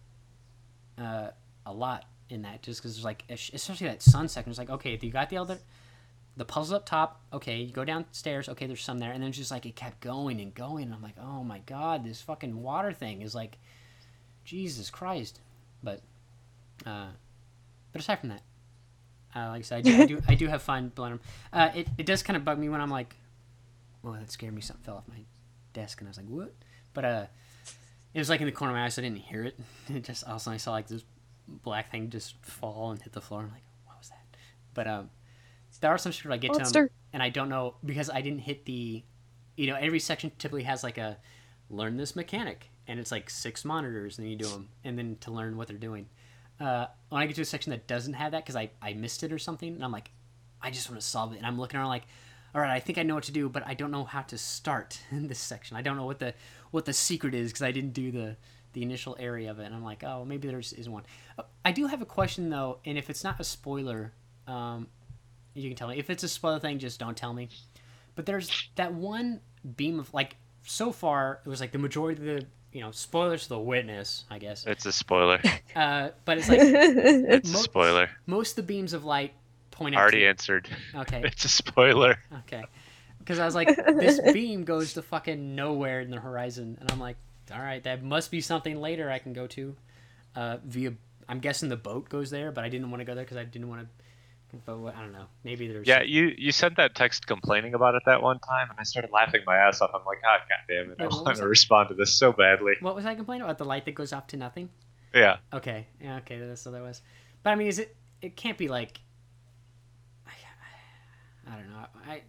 uh, a lot in that just because there's like especially that sun section. It's like okay, you got the other the puzzle up top. Okay, you go downstairs. Okay, there's some there, and then it's just like it kept going and going. And I'm like, oh my god, this fucking water thing is like, Jesus Christ. But, uh, but aside from that, uh, like I said, I do, I do, I do have fun blowing them. Uh, it it does kind of bug me when I'm like, well, that scared me. Something fell off my desk, and I was like, what? But uh, it was like in the corner of my eye, so I didn't hear it. It just all of a sudden I saw like this black thing just fall and hit the floor. I'm like, what was that? But um. There are some shit where I get to them, and I don't know, because I didn't hit the, you know, every section typically has like a, learn this mechanic, and it's like six monitors, and you do them, and then to learn what they're doing. Uh, when I get to a section that doesn't have that, because I, I missed it or something, and I'm like, I just want to solve it, and I'm looking around like, all right, I think I know what to do, but I don't know how to start in this section. I don't know what the what the secret is, because I didn't do the, the initial area of it, and I'm like, oh, maybe there isn't one. I do have a question, though, and if it's not a spoiler, um... you can tell me. If it's a spoiler thing, just don't tell me. But there's that one beam of, like, so far, it was like the majority of the, you know, spoilers to The Witness, I guess. It's a spoiler. Uh, but it's like, It's mo- a spoiler. most of the beams of light point out Already to... answered. Okay. It's a spoiler. Okay. Because I was like, this beam goes to fucking nowhere in the horizon. And I'm like, all right, that must be something later I can go to. Uh, via, I'm guessing the boat goes there, but I didn't want to go there because I didn't want to But what, I don't know. Maybe there's Yeah, you you sent that text complaining about it that one time, and I started laughing my ass off. I'm like, ah, god damn it! I Wait, what want was to it? respond to this so badly. What was I complaining about? The light that goes off to nothing. Yeah. Okay. Yeah. Okay. That's what that was. But I mean, is it? It can't be like. I, I don't know. I.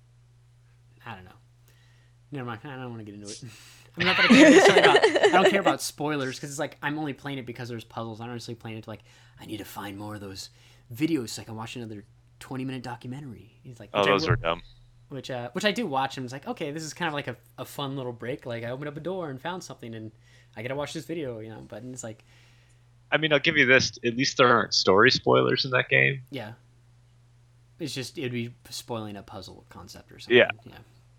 I don't know. Never mind. I don't want to get into it. I'm not that I care necessarily about. I don't care about spoilers because it's like I'm only playing it because there's puzzles. I'm not necessarily playing it to like I need to find more of those videos so I can watch another twenty minute documentary. He's like, Oh, which I those will- were dumb. which uh, which I do watch, and it's like, okay, this is kind of like a, a fun little break. Like I opened up a door and found something, and I gotta watch this video, you know. But it's like, I mean, I'll give you this. At least there aren't story spoilers in that game. yeah, it's just it'd be spoiling a puzzle concept or something. Yeah. yeah.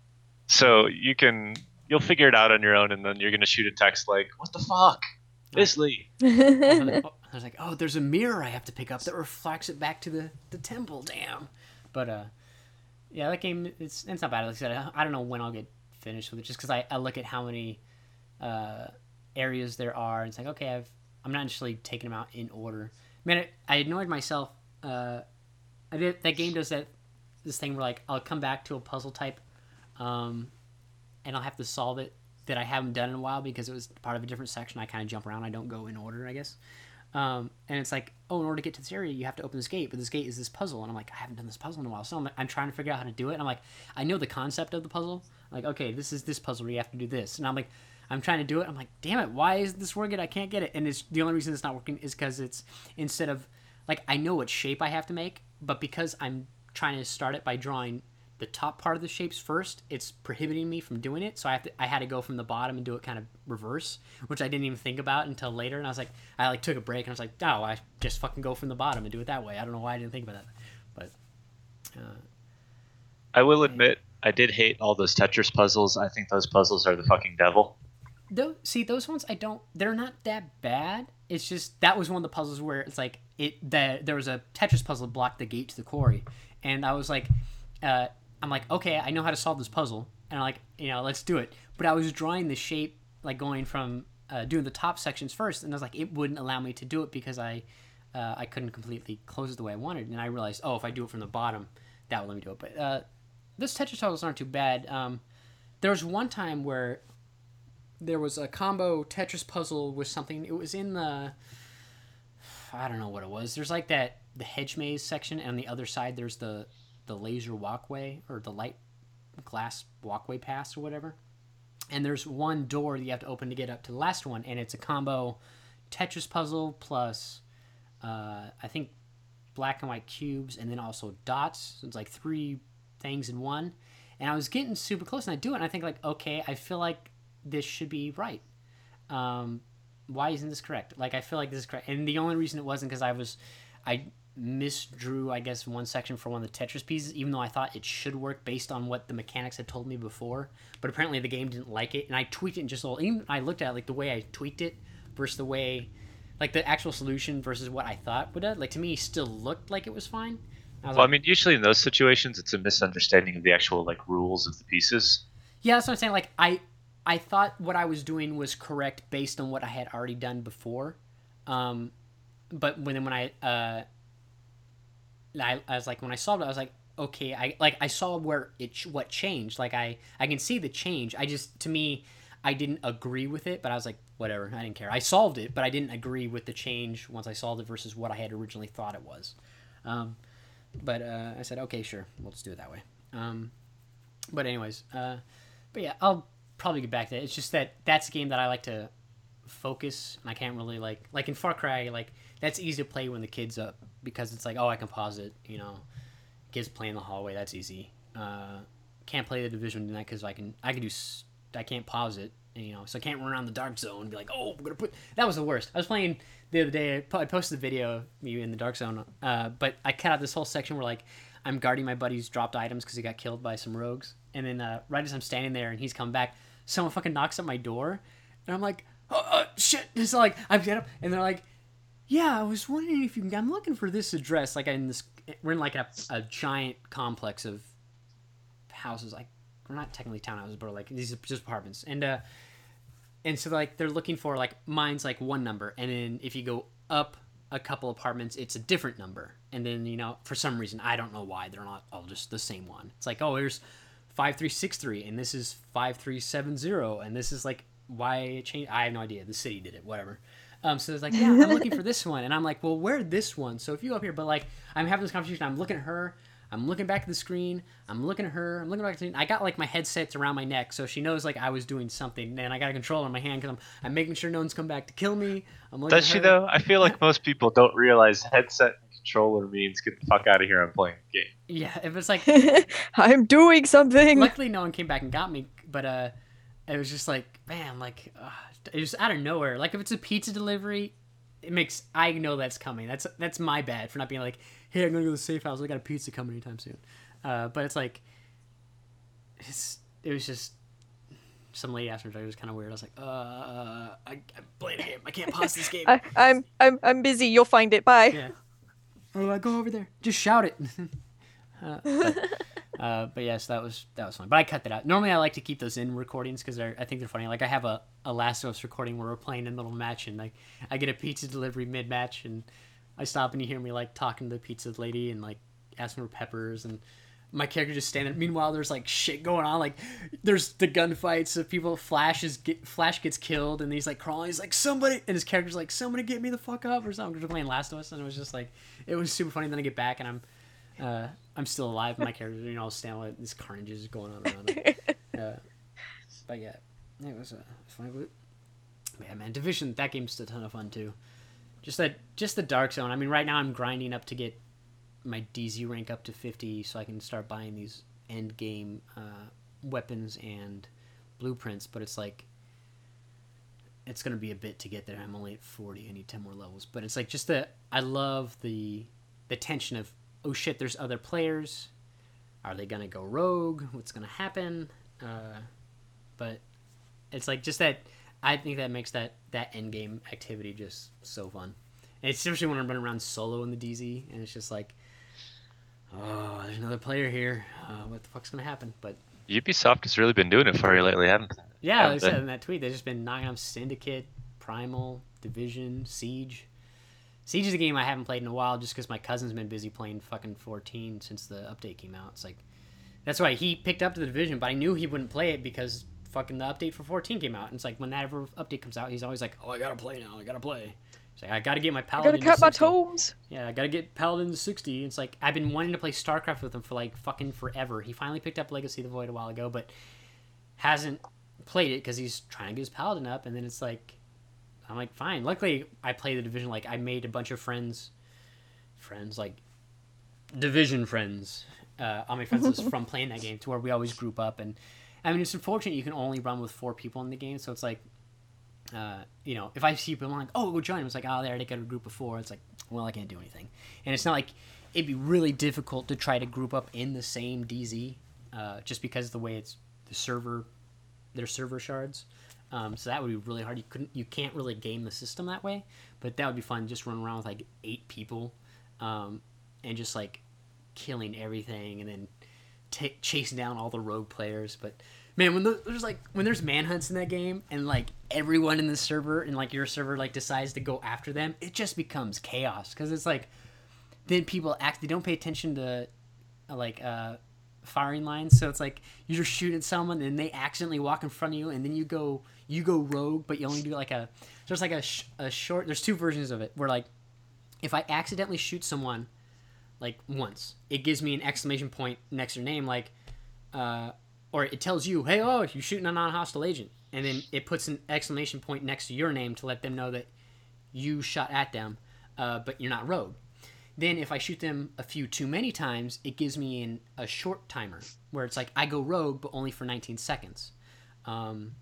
So you can you'll figure it out on your own, and then you're gonna shoot a text like, "What the fuck, Bisley?" I was like, oh, there's a mirror I have to pick up that reflects it back to the, the temple. Damn. But uh, yeah, that game it's it's not bad. Like I said, I, I don't know when I'll get finished with it, just because I, I look at how many uh, areas there are, and it's like, okay, I've I'm not actually taking them out in order. I mean, I, I annoyed myself. Uh, I did that game does that this thing where like I'll come back to a puzzle type, um, and I'll have to solve it that I haven't done in a while because it was part of a different section. I kind of jump around. I don't go in order, I guess. Um, and it's like, oh, in order to get to this area, you have to open this gate, but this gate is this puzzle. And I'm like, I haven't done this puzzle in a while. So I'm, I'm trying to figure out how to do it. And I'm like, I know the concept of the puzzle. I'm like, okay, this is this puzzle where you have to do this. And I'm like, I'm trying to do it. I'm like, damn it, why is this working? I can't get it. And it's the only reason it's not working is because it's instead of, like, I know what shape I have to make, but because I'm trying to start it by drawing the top part of the shapes first, it's prohibiting me from doing it. So I have to, I had to go from the bottom and do it kind of reverse, which I didn't even think about until later. And I was like, I like took a break and I was like, oh, I just fucking go from the bottom and do it that way. I don't know why I didn't think about that, but uh, I will admit, I did hate all those Tetris puzzles. I think those puzzles are the fucking devil. Though, see, those ones I don't. They're not that bad. It's just that was one of the puzzles where it's like it. That there was a Tetris puzzle that blocked the gate to the quarry, and I was like, uh, I'm like, okay, I know how to solve this puzzle, and I'm like, you know, let's do it. But I was drawing the shape, like going from uh, doing the top sections first, and I was like, it wouldn't allow me to do it because I, uh, I couldn't completely close it the way I wanted, and I realized, oh, if I do it from the bottom, that will let me do it. But uh, those Tetris puzzles aren't too bad. Um, there was one time where there was a combo Tetris puzzle with something. It was in the, I don't know what it was. There's like that the hedge maze section, and on the other side there's the the laser walkway or the light glass walkway pass or whatever. And there's one door that you have to open to get up to the last one, and it's a combo Tetris puzzle plus uh, I think black and white cubes, and then also dots. So it's like three things in one. And I was getting super close, and I do it, and I think like, okay, I feel like this should be right. Um, why isn't this correct? Like, I feel like this is correct. And the only reason it wasn't because I was, I misdrew, I guess, one section for one of the Tetris pieces, even though I thought it should work based on what the mechanics had told me before. But apparently the game didn't like it, and I tweaked it in just a little. Even I looked at it, like the way I tweaked it versus the way, like the actual solution versus what I thought would have. Like to me, still looked like it was fine. I was Well, like, I mean, usually in those situations, it's a misunderstanding of the actual like rules of the pieces. yeah, that's what I'm saying. Like I, I thought what I was doing was correct based on what I had already done before. Um, but when when I uh, I, I was like when I solved it, I was like, okay, I like I saw where it ch- what changed. Like I I can see the change. I just to me I didn't agree with it, but I was like, whatever, I didn't care. I solved it, but I didn't agree with the change once I solved it versus what I had originally thought it was. Um, but uh, I said, okay, sure, we'll just do it that way. Um, but anyways, uh, but yeah, I'll probably get back to it. It's just that that's a game that I like to focus, and I can't really like like in Far Cry, like that's easy to play when the kid's up because it's like, oh, I can pause it, you know, kids play in the hallway, that's easy. Uh, can't play the Division in that because I can I can do s- I can't pause it, and, you know, so I can't run around the dark zone and be like, oh, I'm gonna put that was the worst. I was playing the other day. I po- I posted the video of me in the dark zone, uh, but I cut out this whole section where like I'm guarding my buddy's dropped items because he got killed by some rogues, and then uh, right as I'm standing there and he's come back, someone fucking knocks at my door, and I'm like, oh, oh shit! It's like I get up, and they're like, yeah, I was wondering if you can. I'm looking for this address. Like in this, we're in like a, a giant complex of houses. Like we're not technically townhouses, but like these are just apartments, and uh, and so like they're looking for like mine's like one number, and then if you go up a couple apartments, it's a different number. And then, you know, for some reason, I don't know why, they're not all just the same one. It's like, oh, here's five three six three, and this is five three seven zero, and this is like, why it changed? I have no idea. The city did it, whatever. Um, so it's like, yeah, I'm looking for this one. And I'm like, well, where this one? So if you go up here, but like, I'm having this conversation, I'm looking at her, I'm looking back at the screen, I'm looking at her, I'm looking back at the screen. I got like my headsets around my neck, so she knows like I was doing something, and I got a controller in my hand because I'm, I'm making sure no one's come back to kill me. I'm looking Does at she her. though? I feel like most people don't realize headset and controller means get the fuck out of here, I'm playing a game. Yeah, if it's like, I'm doing something. luckily no one came back and got me, but uh, it was just like, man, like, uh, it was out of nowhere. Like if it's a pizza delivery, it makes, I know that's coming. That's that's my bad for not being like, hey, I'm gonna go to the safe house. I got a pizza coming anytime soon. Uh, but it's like, it's it was just some lady asked me, it was kind of weird. I was like, uh, I, I played a game. I can't pause this game. I, I'm I'm I'm busy. You'll find it. Bye. Yeah. Oh, I go over there. Just shout it. uh, but, uh, but yes, that was that was fun. But I cut that out. Normally, I like to keep those in recordings because I think they're funny. Like I have a, a Last of Us recording where we're playing a little match, and like I get a pizza delivery mid match, and I stop and you hear me like talking to the pizza lady and like asking for peppers, and my character just standing. Meanwhile, there's like shit going on. Like there's the gunfights of people. Flash is get, Flash gets killed, and he's like crawling. He's like, somebody, and his character's like, somebody get me the fuck up or something. We're playing Last of Us, and it was just like, it was super funny. Then I get back and I'm, uh, I'm still alive. And my character, you know, standing with this carnage is going on around him. uh, but yeah, it was uh, funny. But yeah, man, Division, that game's a ton of fun too. Just that, just the Dark Zone. I mean, right now I'm grinding up to get my D Z rank up to fifty so I can start buying these end game uh, weapons and blueprints, but it's like it's gonna be a bit to get there. I'm only at forty. I need ten more levels, but it's like just the I love the the tension of, oh shit, there's other players. Are they gonna go rogue? What's gonna happen? Uh, but it's like just that. I think that makes that that end game activity just so fun. And especially when I'm running around solo in the D Z, and it's just like, oh, there's another player here. Uh, what the fuck's gonna happen? But Ubisoft has really been doing it for you lately, haven't they? yeah, like I Haven't said they? in that tweet, they've just been knocking off Syndicate, Primal, Division, Siege. Siege is a game I haven't played in a while just because my cousin's been busy playing fucking fourteen since the update came out. It's like, that's why he picked up the Division, but I knew he wouldn't play it because fucking the update for fourteen came out. And it's like, whenever update comes out, he's always like, oh, I gotta play now, I gotta play. It's like, I gotta get my I Paladin gotta cut to my sixty. tomes. Yeah, I gotta get Paladin to sixty. It's like, I've been wanting to play StarCraft with him for like fucking forever. He finally picked up Legacy of the Void a while ago, but hasn't played it because he's trying to get his Paladin up. And then it's like, I'm like, fine. Luckily, I play the Division. Like, I made a bunch of friends, friends, like, Division friends. Uh, all my friends was from playing that game to where we always group up. And I mean, it's unfortunate you can only run with four people in the game, so it's like, uh, you know, if I see people, I'm like, oh, go join them. It's like, oh, they already got a group of four. It's like, well, I can't do anything. And it's not like, it'd be really difficult to try to group up in the same D Z, uh, just because of the way it's, the server, their server shards. Um, so that would be really hard. You couldn't, you can't really game the system that way, but that would be fun. Just run around with like eight people, um, and just like killing everything, and then t- chasing down all the rogue players. But man, when the, there's like when there's manhunts in that game, and like everyone in the server and like your server like decides to go after them, it just becomes chaos because it's like then people act they don't pay attention to uh, like uh, firing lines. So it's like you're just shooting someone and they accidentally walk in front of you, and then you go you go rogue, but you only do like a there's like a, sh- a short. There's two versions of it where like if I accidentally shoot someone like once, it gives me an exclamation point next to their name, like, uh, or it tells you, hey, oh, you're shooting a non-hostile agent, and then it puts an exclamation point next to your name to let them know that you shot at them, uh, but you're not rogue. Then if I shoot them a few too many times, it gives me an, a short timer where it's like I go rogue, but only for nineteen seconds. Um,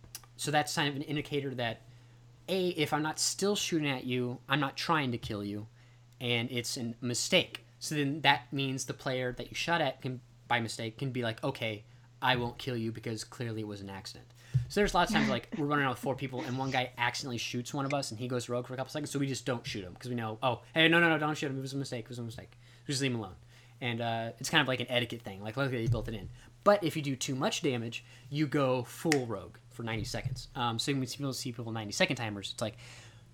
so that's kind of an indicator that, A, if I'm not still shooting at you, I'm not trying to kill you, and it's a mistake. So then that means the player that you shot at can, by mistake, can be like, okay, I won't kill you because clearly it was an accident. So there's lots of times like we're running around with four people and one guy accidentally shoots one of us and he goes rogue for a couple seconds, so we just don't shoot him because we know, oh, hey, no, no, no, don't shoot him. It was a mistake. It was a mistake. Just leave him alone. And uh, it's kind of like an etiquette thing. Like, luckily they built it in. But if you do too much damage, you go full rogue for ninety seconds. Um, so when people see people ninety second timers, it's like,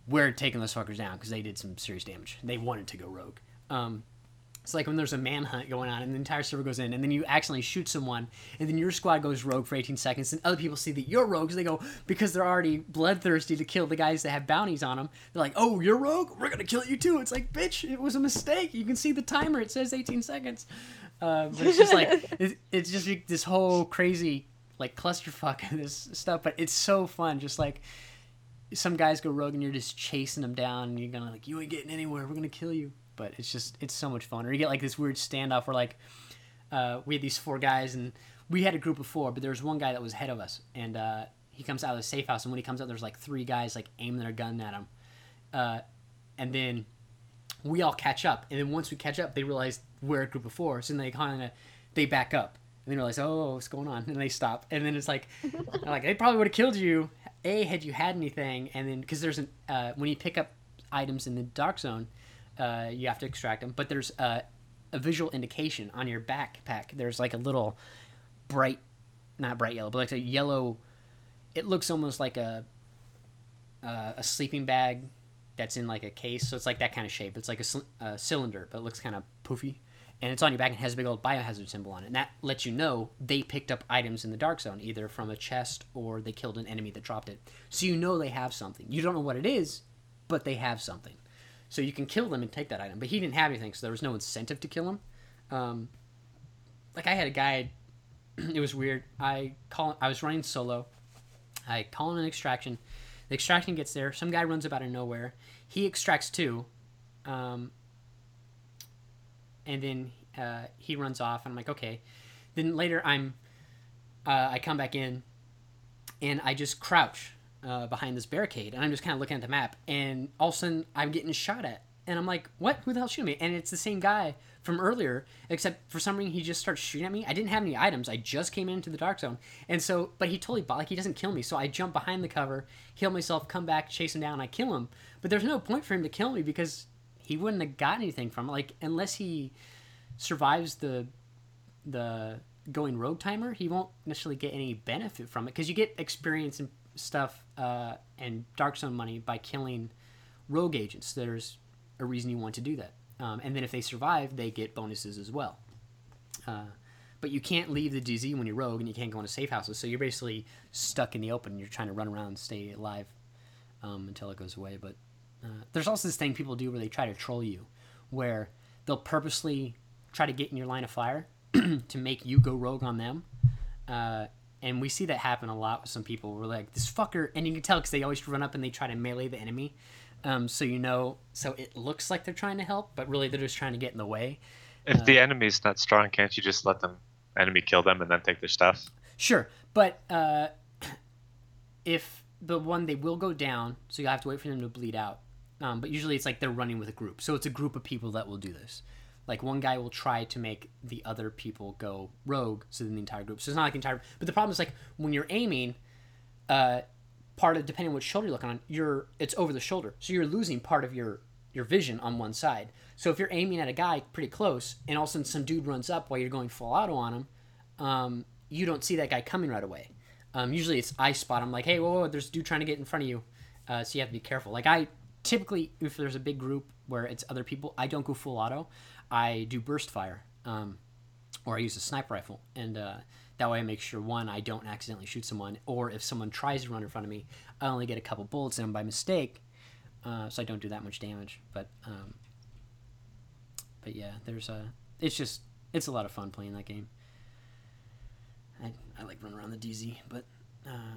we're taking those fuckers down because they did some serious damage. They wanted to go rogue. Um, it's like when there's a manhunt going on and the entire server goes in, and then you accidentally shoot someone, and then your squad goes rogue for eighteen seconds, and other people see that you're rogue, so they go, because they're already bloodthirsty to kill the guys that have bounties on them, they're like, oh, you're rogue? We're going to kill you too. It's like, bitch, it was a mistake. You can see the timer. It says eighteen seconds. Uh, but it's just like, it, it's just like this whole crazy, like, clusterfuck of this stuff, but it's so fun. Just like, some guys go rogue and you're just chasing them down, and you're gonna like, you ain't getting anywhere, we're gonna kill you. But it's just, it's so much fun. Or you get like this weird standoff where like uh, we had these four guys, and we had a group of four, but there was one guy that was ahead of us, and uh, he comes out of the safe house, and when he comes out, there's like three guys like aiming their gun at him, uh, and then we all catch up, and then once we catch up, they realize we're a group of four, so then they kind of they back up, and they realize, oh, what's going on, and they stop, and then it's like, like they probably would have killed you. A, had you had anything, and then because there's an uh, when you pick up items in the dark zone, uh, you have to extract them. But there's uh, a visual indication on your backpack. There's like a little bright, not bright yellow, but like a yellow. It looks almost like a uh, a sleeping bag that's in like a case. So it's like that kind of shape. It's like a, c- a cylinder, but it looks kind of poofy. And it's on your back and has a big old biohazard symbol on it. And that lets you know they picked up items in the dark zone, either from a chest or they killed an enemy that dropped it. So you know they have something. You don't know what it is, but they have something. So you can kill them and take that item. But he didn't have anything, so there was no incentive to kill him. Um, like I had a guy, it was weird. I call. I was running solo. I call in an extraction. The extraction gets there. Some guy runs up out of nowhere. He extracts two. Um... And then uh, he runs off, and I'm like, okay. Then later, I'm, uh, I come back in, and I just crouch uh, behind this barricade, and I'm just kind of looking at the map, and all of a sudden, I'm getting shot at, and I'm like, what? Who the hell's shooting me? And it's the same guy from earlier, except for some reason he just starts shooting at me. I didn't have any items. I just came into the dark zone, and so, but he totally bought, like he doesn't kill me. So I jump behind the cover, heal myself, come back, chase him down, I kill him. But there's no point for him to kill me because he wouldn't have got anything from it. Like, unless he survives the the going rogue timer, he won't necessarily get any benefit from it, because you get experience and stuff uh, and dark zone money by killing rogue agents. There's a reason you want to do that. Um, and then if they survive, they get bonuses as well. Uh, but you can't leave the D Z when you're rogue, and you can't go into safe houses, so you're basically stuck in the open. You're trying to run around and stay alive um, until it goes away. But Uh, there's also this thing people do where they try to troll you, where they'll purposely try to get in your line of fire to make you go rogue on them. Uh, and we see that happen a lot with some people. We're like, this fucker, and you can tell because they always run up and they try to melee the enemy. Um, so you know, so it looks like they're trying to help, but really they're just trying to get in the way. If uh, the enemy's not strong, can't you just let them enemy kill them and then take their stuff? Sure, but uh, if the one, they will go down, so you have to wait for them to bleed out. Um, but usually it's like they're running with a group. So it's a group of people that will do this. Like one guy will try to make the other people go rogue, so then the entire group. So it's not like the entire... But the problem is like when you're aiming, uh, part of, depending on what shoulder you're looking on, you're it's over the shoulder. So you're losing part of your, your vision on one side. So if you're aiming at a guy pretty close, and all of a sudden some dude runs up while you're going full auto on him, um, you don't see that guy coming right away. Um, usually it's I spot him, like, hey, whoa, whoa, there's a dude trying to get in front of you. Uh, so you have to be careful. Like I... Typically, if there's a big group where it's other people, I don't go full auto. I do burst fire, um, or I use a sniper rifle, and uh, that way I make sure, one, I don't accidentally shoot someone, or if someone tries to run in front of me, I only get a couple bullets in them by mistake, uh, so I don't do that much damage. But um, but yeah, there's a. It's just it's a lot of fun playing that game. I I like running around the D Z, but uh,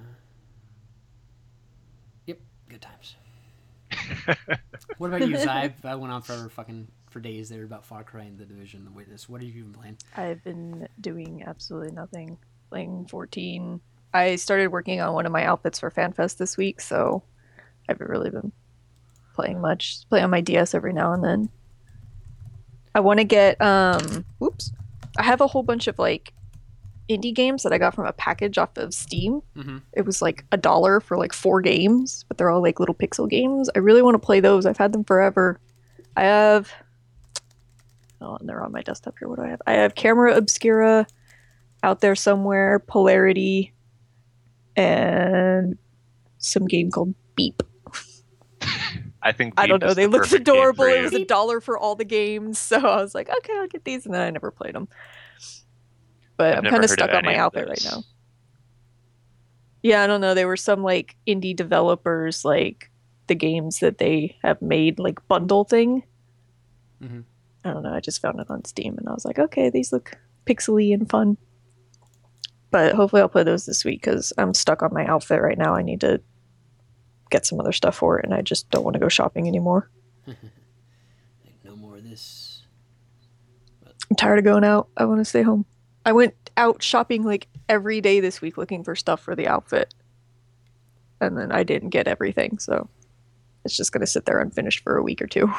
yep, good times. What about you, Zybe? I went on for fucking for days there about Far Cry and The Division, The Witness. What have you been playing? I've been doing absolutely nothing. Playing fourteen. I started working on one of my outfits for FanFest this week, so I haven't really been playing much. Play on my D S every now and then. I want to get um oops. I have a whole bunch of like indie games that I got from a package off of Steam. Mm-hmm. It was like a dollar for like four games, but they're all like little pixel games. I really want to play those. I've had them forever. I have oh, and they're on my desktop here. What do I have? I have Camera Obscura out there somewhere, Polarity, and some game called Beep. I think I don't Deep know. is They the looked perfect game adorable. for It you. was a dollar for all the games, so I was like, okay, I'll get these, and then I never played them. But I've I'm never kind of heard of stuck on my any of outfit right those. now. Yeah, I don't know. There were some like indie developers, like the games that they have made, like bundle thing. Mm-hmm. I don't know. I just found it on Steam, and I was like, okay, these look pixely and fun. But hopefully, I'll play those this week because I'm stuck on my outfit right now. I need to get some other stuff for it, and I just don't want to go shopping anymore. Like, no more of this. I'm tired of going out. I want to stay home. I went out shopping like every day this week looking for stuff for the outfit. And then I didn't get everything, so it's just going to sit there unfinished for a week or two.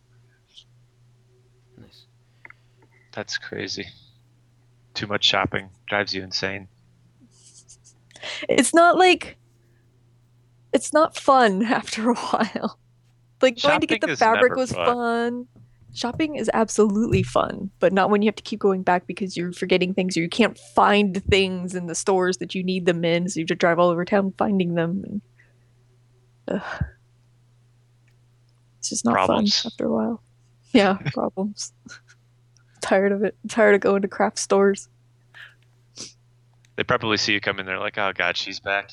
Nice. That's crazy. Too much shopping drives you insane. It's not like it's not fun after a while. Like going to get Shopping the is fabric never was fun. fun. Shopping is absolutely fun, but not when you have to keep going back because you're forgetting things or you can't find things in the stores that you need them in, so you have to drive all over town finding them. And, ugh. It's just not Problems. fun after a while. Yeah, problems. Tired of it. Tired of going to craft stores. They probably see you come in there like, oh god, she's back.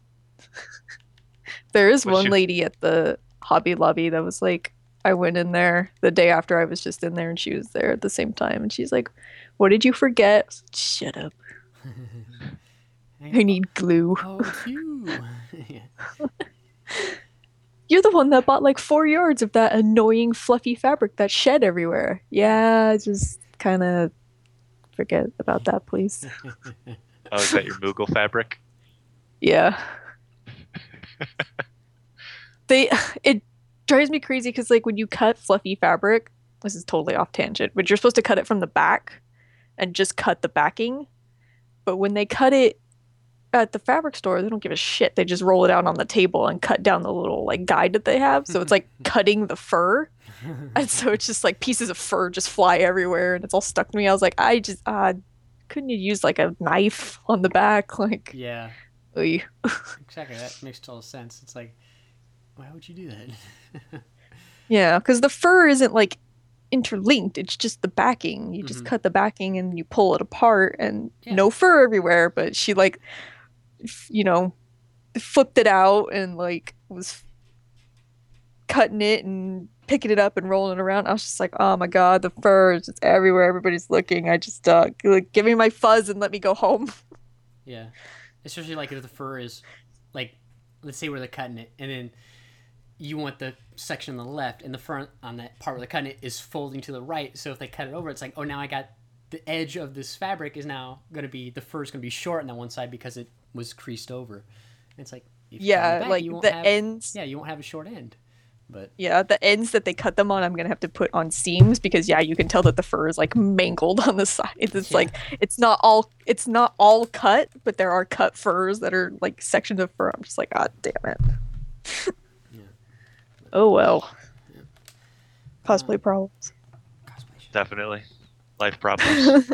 There is What's one your- lady at the Hobby Lobby that was like, I went in there the day after I was just in there and she was there at the same time. And she's like, what did you forget? I was like, shut up. I need glue. Oh, it's you. Yeah. You're the one that bought like four yards of that annoying fluffy fabric that shed everywhere. Yeah, just kind of forget about that, please. Oh, is that your Moogle fabric? Yeah. They it drives me crazy because like when you cut fluffy fabric, this is totally off tangent, but you're supposed to cut it from the back and just cut the backing. But when they cut it at the fabric store, they don't give a shit. They just roll it out on the table and cut down the little like guide that they have. So it's like cutting the fur. And so it's just like pieces of fur just fly everywhere and it's all stuck to me. I was like, I just uh couldn't you use like a knife on the back? Like Yeah, oy. exactly. That makes total sense. It's like, why would you do that? Yeah, because the fur isn't like interlinked. It's just the backing. You just Mhm. cut the backing and you pull it apart and Yeah. no fur everywhere. But she like, f- you know, flipped it out and like was cutting it and picking it up and rolling it around. I was just like, oh my god, the fur is just everywhere. Everybody's looking. I just uh, like give me my fuzz and let me go home. Yeah, especially like if the fur is like, let's say where they're cutting it, and then you want the section on the left, and the front on that part where they're cutting it is folding to the right. So if they cut it over, it's like, oh, now I got the edge of this fabric is now going to be, the fur is going to be short on that one side because it was creased over. And it's like, if you cut it Yeah, back, like you won't the have, ends. yeah, you won't have a short end. But Yeah, the ends that they cut them on, I'm gonna have to put on seams because yeah, you can tell that the fur is like mangled on the side. It's Yeah. like it's not all it's not all cut, but there are cut furs that are like sections of fur. I'm just like, god damn it. Yeah. Oh well. Yeah. Cosplay Um, problems. cosplay shit. Definitely. Life problems.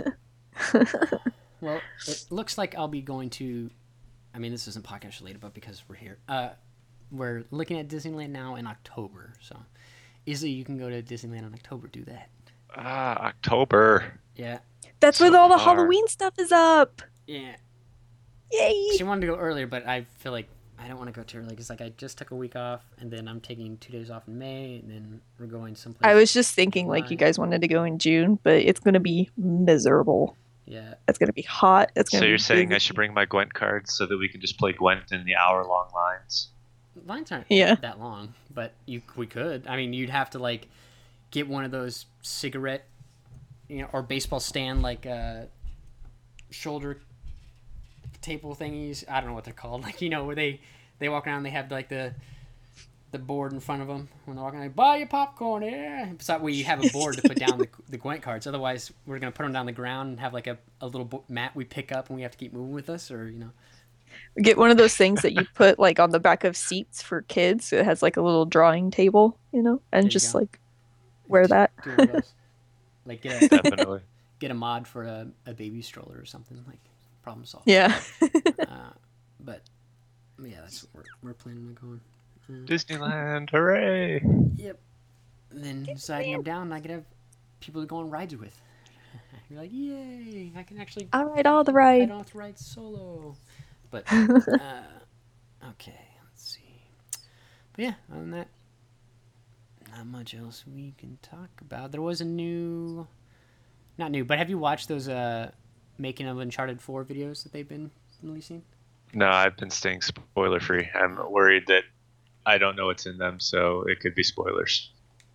Well, it looks like I'll be going to. I mean, this isn't podcast related, but because we're here, uh, we're looking at Disneyland now in October. So, easily you can go to Disneyland in October. Do that. Ah, October. Yeah, That's So when all the far. Halloween stuff is up. yeah. Yay! She wanted to go earlier, but I feel like I don't want to go too early because like I just took a week off, and then I'm taking two days off in May, and then we're going someplace. I was just thinking like you July. guys wanted to go in June, but it's gonna be miserable. Yeah. It's gonna be hot. It's gonna So be you're saying I busy. should bring my Gwent cards so that we can just play Gwent in the hour-long lines? Lines aren't Yeah. that long, but you we could. I mean, you'd have to like get one of those cigarette, you know, or baseball stand like uh, shoulder table thingies. I don't know what they're called. Like, you know, where they they walk around, they have like the the board in front of them when they're walking. Like, buy your popcorn, yeah. So that way you have a board to put down the the Gwent cards. Otherwise, we're gonna put them down the ground and have like a, a little bo- mat we pick up and we have to keep moving with us, or you know. Get one of those things that you put like on the back of seats for kids. It has like a little drawing table, you know, and you just go. like wear that. Do one of those. Like get a Definitely. get a mod for a, a baby stroller or something, like problem solved. Yeah. Uh, but yeah, that's what we're, we're planning on going. Disneyland, hooray! Yep. And then siding them down, I could have people to go on rides with. You're like, yay! I can actually. All right, all the I ride. don't have to ride solo. But uh, okay, let's see. But yeah, other than that, not much else we can talk about. There was a new, not new, but have you watched those uh, making of Uncharted four videos that they've been releasing? No, I've been staying spoiler free. I'm worried that I don't know what's in them, so it could be spoilers.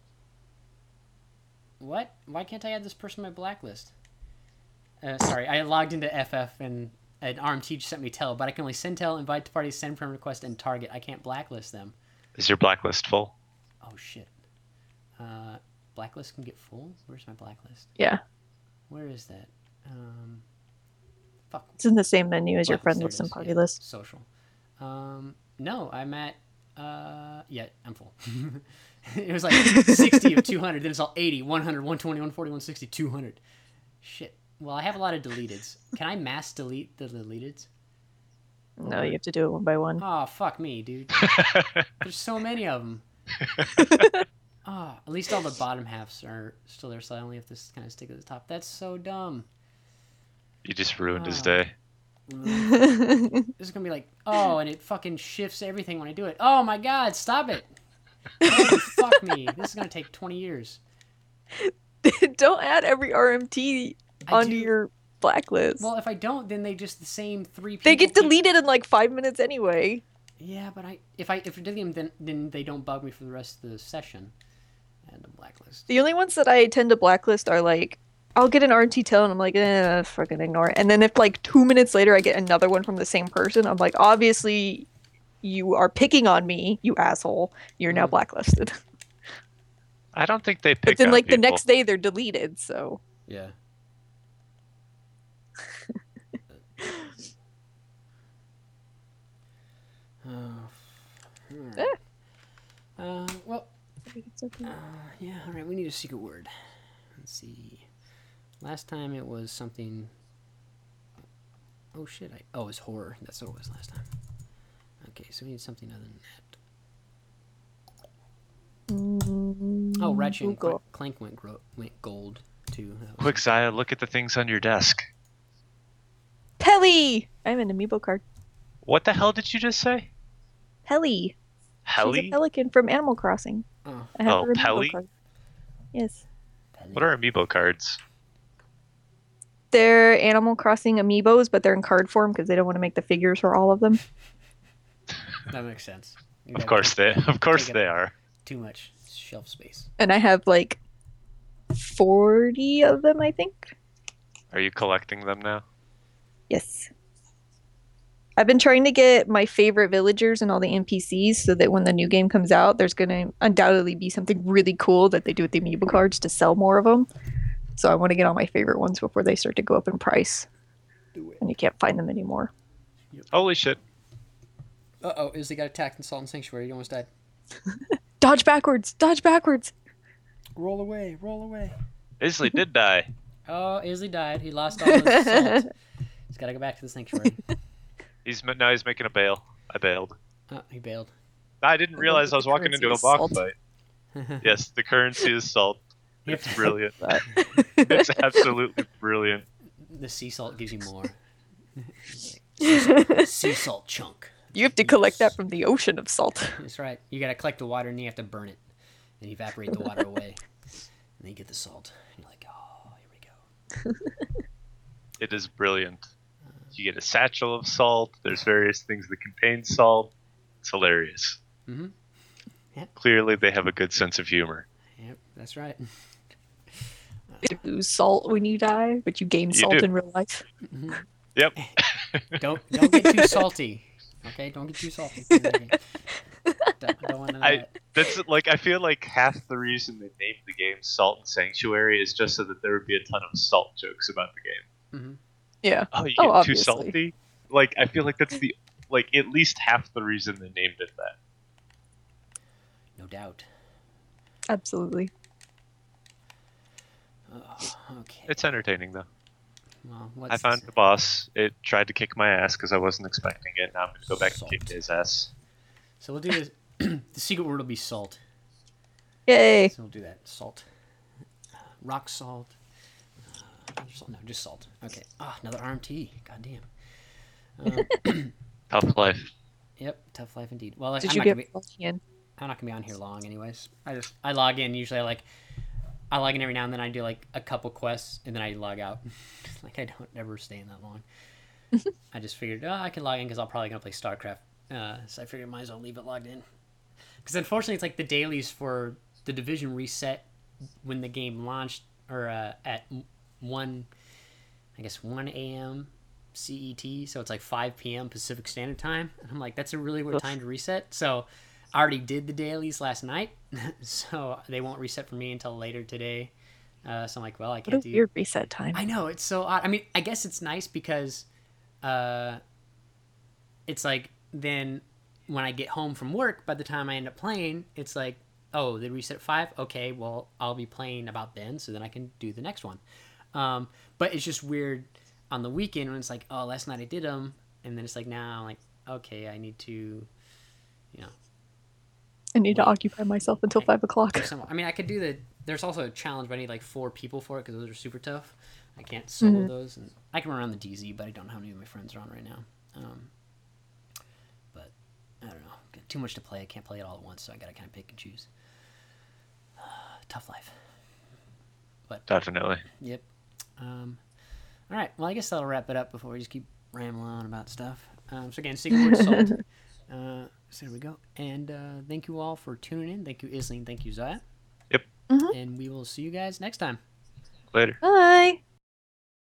What? Why can't I add this person to my blacklist? Uh, sorry, I logged into F F and an R M T just sent me tell, but I can only send tell, invite to party, send friend request, and target. I can't blacklist them. Is your blacklist full? Oh shit. Uh, blacklist can get full? Where's my blacklist? Yeah, Where is that? Um, fuck. it's in the same menu as your Blacklist, friend there list it and is, party yeah, list. Social. Um, no, I'm at. Uh, yeah, I'm full. It was like sixty of two hundred. Then it's all eighty, one hundred, one twenty, one forty, one sixty, two hundred. Shit. Well, I have a lot of deleteds. Can I mass delete the deleteds? No, you have to do it one by one. Oh, fuck me, dude. There's so many of them. Oh, at least all the bottom halves are still there, so I only have to kind of stick at the top. That's so dumb. You just ruined his Oh. day. This is gonna be like, oh, and it fucking shifts everything when I do it. Oh my god, stop it! Holy fuck me. This is gonna take twenty years. Don't add every R M T I onto do- your blacklist. Well, if I don't, then they just the same three people. they get keep- deleted in like five minutes anyway. Yeah, but I if I if I delete them, then then they don't bug me for the rest of the session. And the blacklist. The only ones that I tend to blacklist are like, I'll get an R M T tell and I'm like, eh, fucking ignore it. And then if like two minutes later I get another one from the same person, I'm like, obviously you are picking on me, you asshole. You're now Mhm. blacklisted. I don't think they pick But then on like the people. next day they're deleted, so. Yeah. Oh. Alright. Uh, well, uh, yeah, alright, we need a secret word. Let's see. Last time it was something. Oh shit, I. Oh, it was horror. That's what it was last time. Okay, so we need something other than that. Oh, Ratchet and Google. Clank went, gro- went gold, too. That was- Quick, Zaya, look at the things on your desk. Pelly! I have an amiibo card. What the hell did you just say? Pelly. She's a Helly? pelican from Animal Crossing. Oh, I have Oh, her amiibo Pelly? card. Yes. What are amiibo cards? They're Animal Crossing amiibos, but they're in card form because they don't want to make the figures for all of them. that makes sense. You Of gotta course take they, of course take it they up. are. Too much shelf space. And I have like forty of them, I think. Are you collecting them now? Yes. I've been trying to get my favorite villagers and all the N P Cs so that when the new game comes out, there's going to undoubtedly be something really cool that they do with the amiibo cards to sell more of them. So I want to get all my favorite ones before they start to go up in price. Do it. And you can't find them anymore. Holy shit. Uh oh, Izzy got attacked in Salt and Sanctuary. He almost died. Dodge backwards! Dodge backwards! Roll away, roll away. Isley did die. Oh, Izzy died. He lost all his salt. He's got to go back to the sanctuary. He's ma- now he's making a bail. I bailed. Oh, he bailed. I didn't I realize I love was the walking currency into a is box salt. fight. Yes, the currency is salt. Yep. It's brilliant. But It's absolutely brilliant. The sea salt gives you more. sea, salt, sea salt chunk. you have to collect that Yes. from the ocean of salt. That's right. You got to collect the water and you have to burn it and evaporate the water away. And then you get the salt. And you're like, oh, here we go. It is brilliant. You get a satchel of salt. There's various things that contain salt. It's hilarious. Mm-hmm. Clearly, they have a good sense of humor. Yep, that's right. You lose salt when you die, but you gain You salt do. in real life. Mhm. Yep. Don't don't get too salty. Okay, don't get too salty. don't, don't want none of I- that. That's like I feel like half the reason they named the game Salt and Sanctuary is just so that there would be a ton of salt jokes about the game. Mhm. Yeah. Oh, you Oh, get too obviously. salty? Like I feel like that's the like at least half the reason they named it that. No doubt. Absolutely. Oh, okay. It's entertaining though. Well, what's I found the boss. It tried to kick my ass because I wasn't expecting it. Now I'm gonna go back Salt. and kick his ass. So we'll do this. the secret word will be salt. Yay! So we'll do that. Salt. Uh, rock salt. Uh, salt. No, just salt. Okay. Ah, another R M T. God damn. Um, Tough life. yep. Tough life indeed. Well, Did I'm you not get gonna be, lucky in? I'm not gonna be on here long, anyways. I just I log in. Usually, I like I log in every now and then. I do like a couple quests, and then I log out. Like I don't ever stay in that long. I just figured, oh, I can log in because I'm probably gonna play StarCraft. Uh, so I figured I might as well leave it logged in. Because unfortunately, it's like the dailies for the Division reset when the game launched, or uh, at one, I guess one a.m. C E T. So it's like five p.m. Pacific Standard Time. And I'm like, that's a really weird time to reset. So I already did the dailies last night, so they won't reset for me until later today. Uh, so I'm like, well, I What can't a do. weird reset time. I know, it's so odd. I mean, I guess it's nice because, uh, it's like then when I get home from work, by the time I end up playing, it's like, oh, they reset at five. Okay, well, I'll be playing about then, so then I can do the next one. Um, but it's just weird on the weekend when it's like, oh, last night I did them, and then it's like now, like, okay, I need to, you know. I need Wait. to occupy myself until five o'clock. do some- I mean, I could do the. There's also a challenge, but I need like four people for it because those are super tough. I can't solo Mhm. those, and I can run around the D Z, but I don't know how many of my friends are on right now. Um, but I don't know, got too much to play. I can't play it all at once, so I gotta kind of pick and choose. Tough life. Definitely. Yep. Um, all right. Well, I guess that'll wrap it up before we just keep rambling on about stuff. Um, so again, secret word salt. Uh, so there we go. And uh, thank you all for tuning in. Thank you, Isling. Thank you, Zaya. Yep. Mhm. And we will see you guys next time. Later. Bye.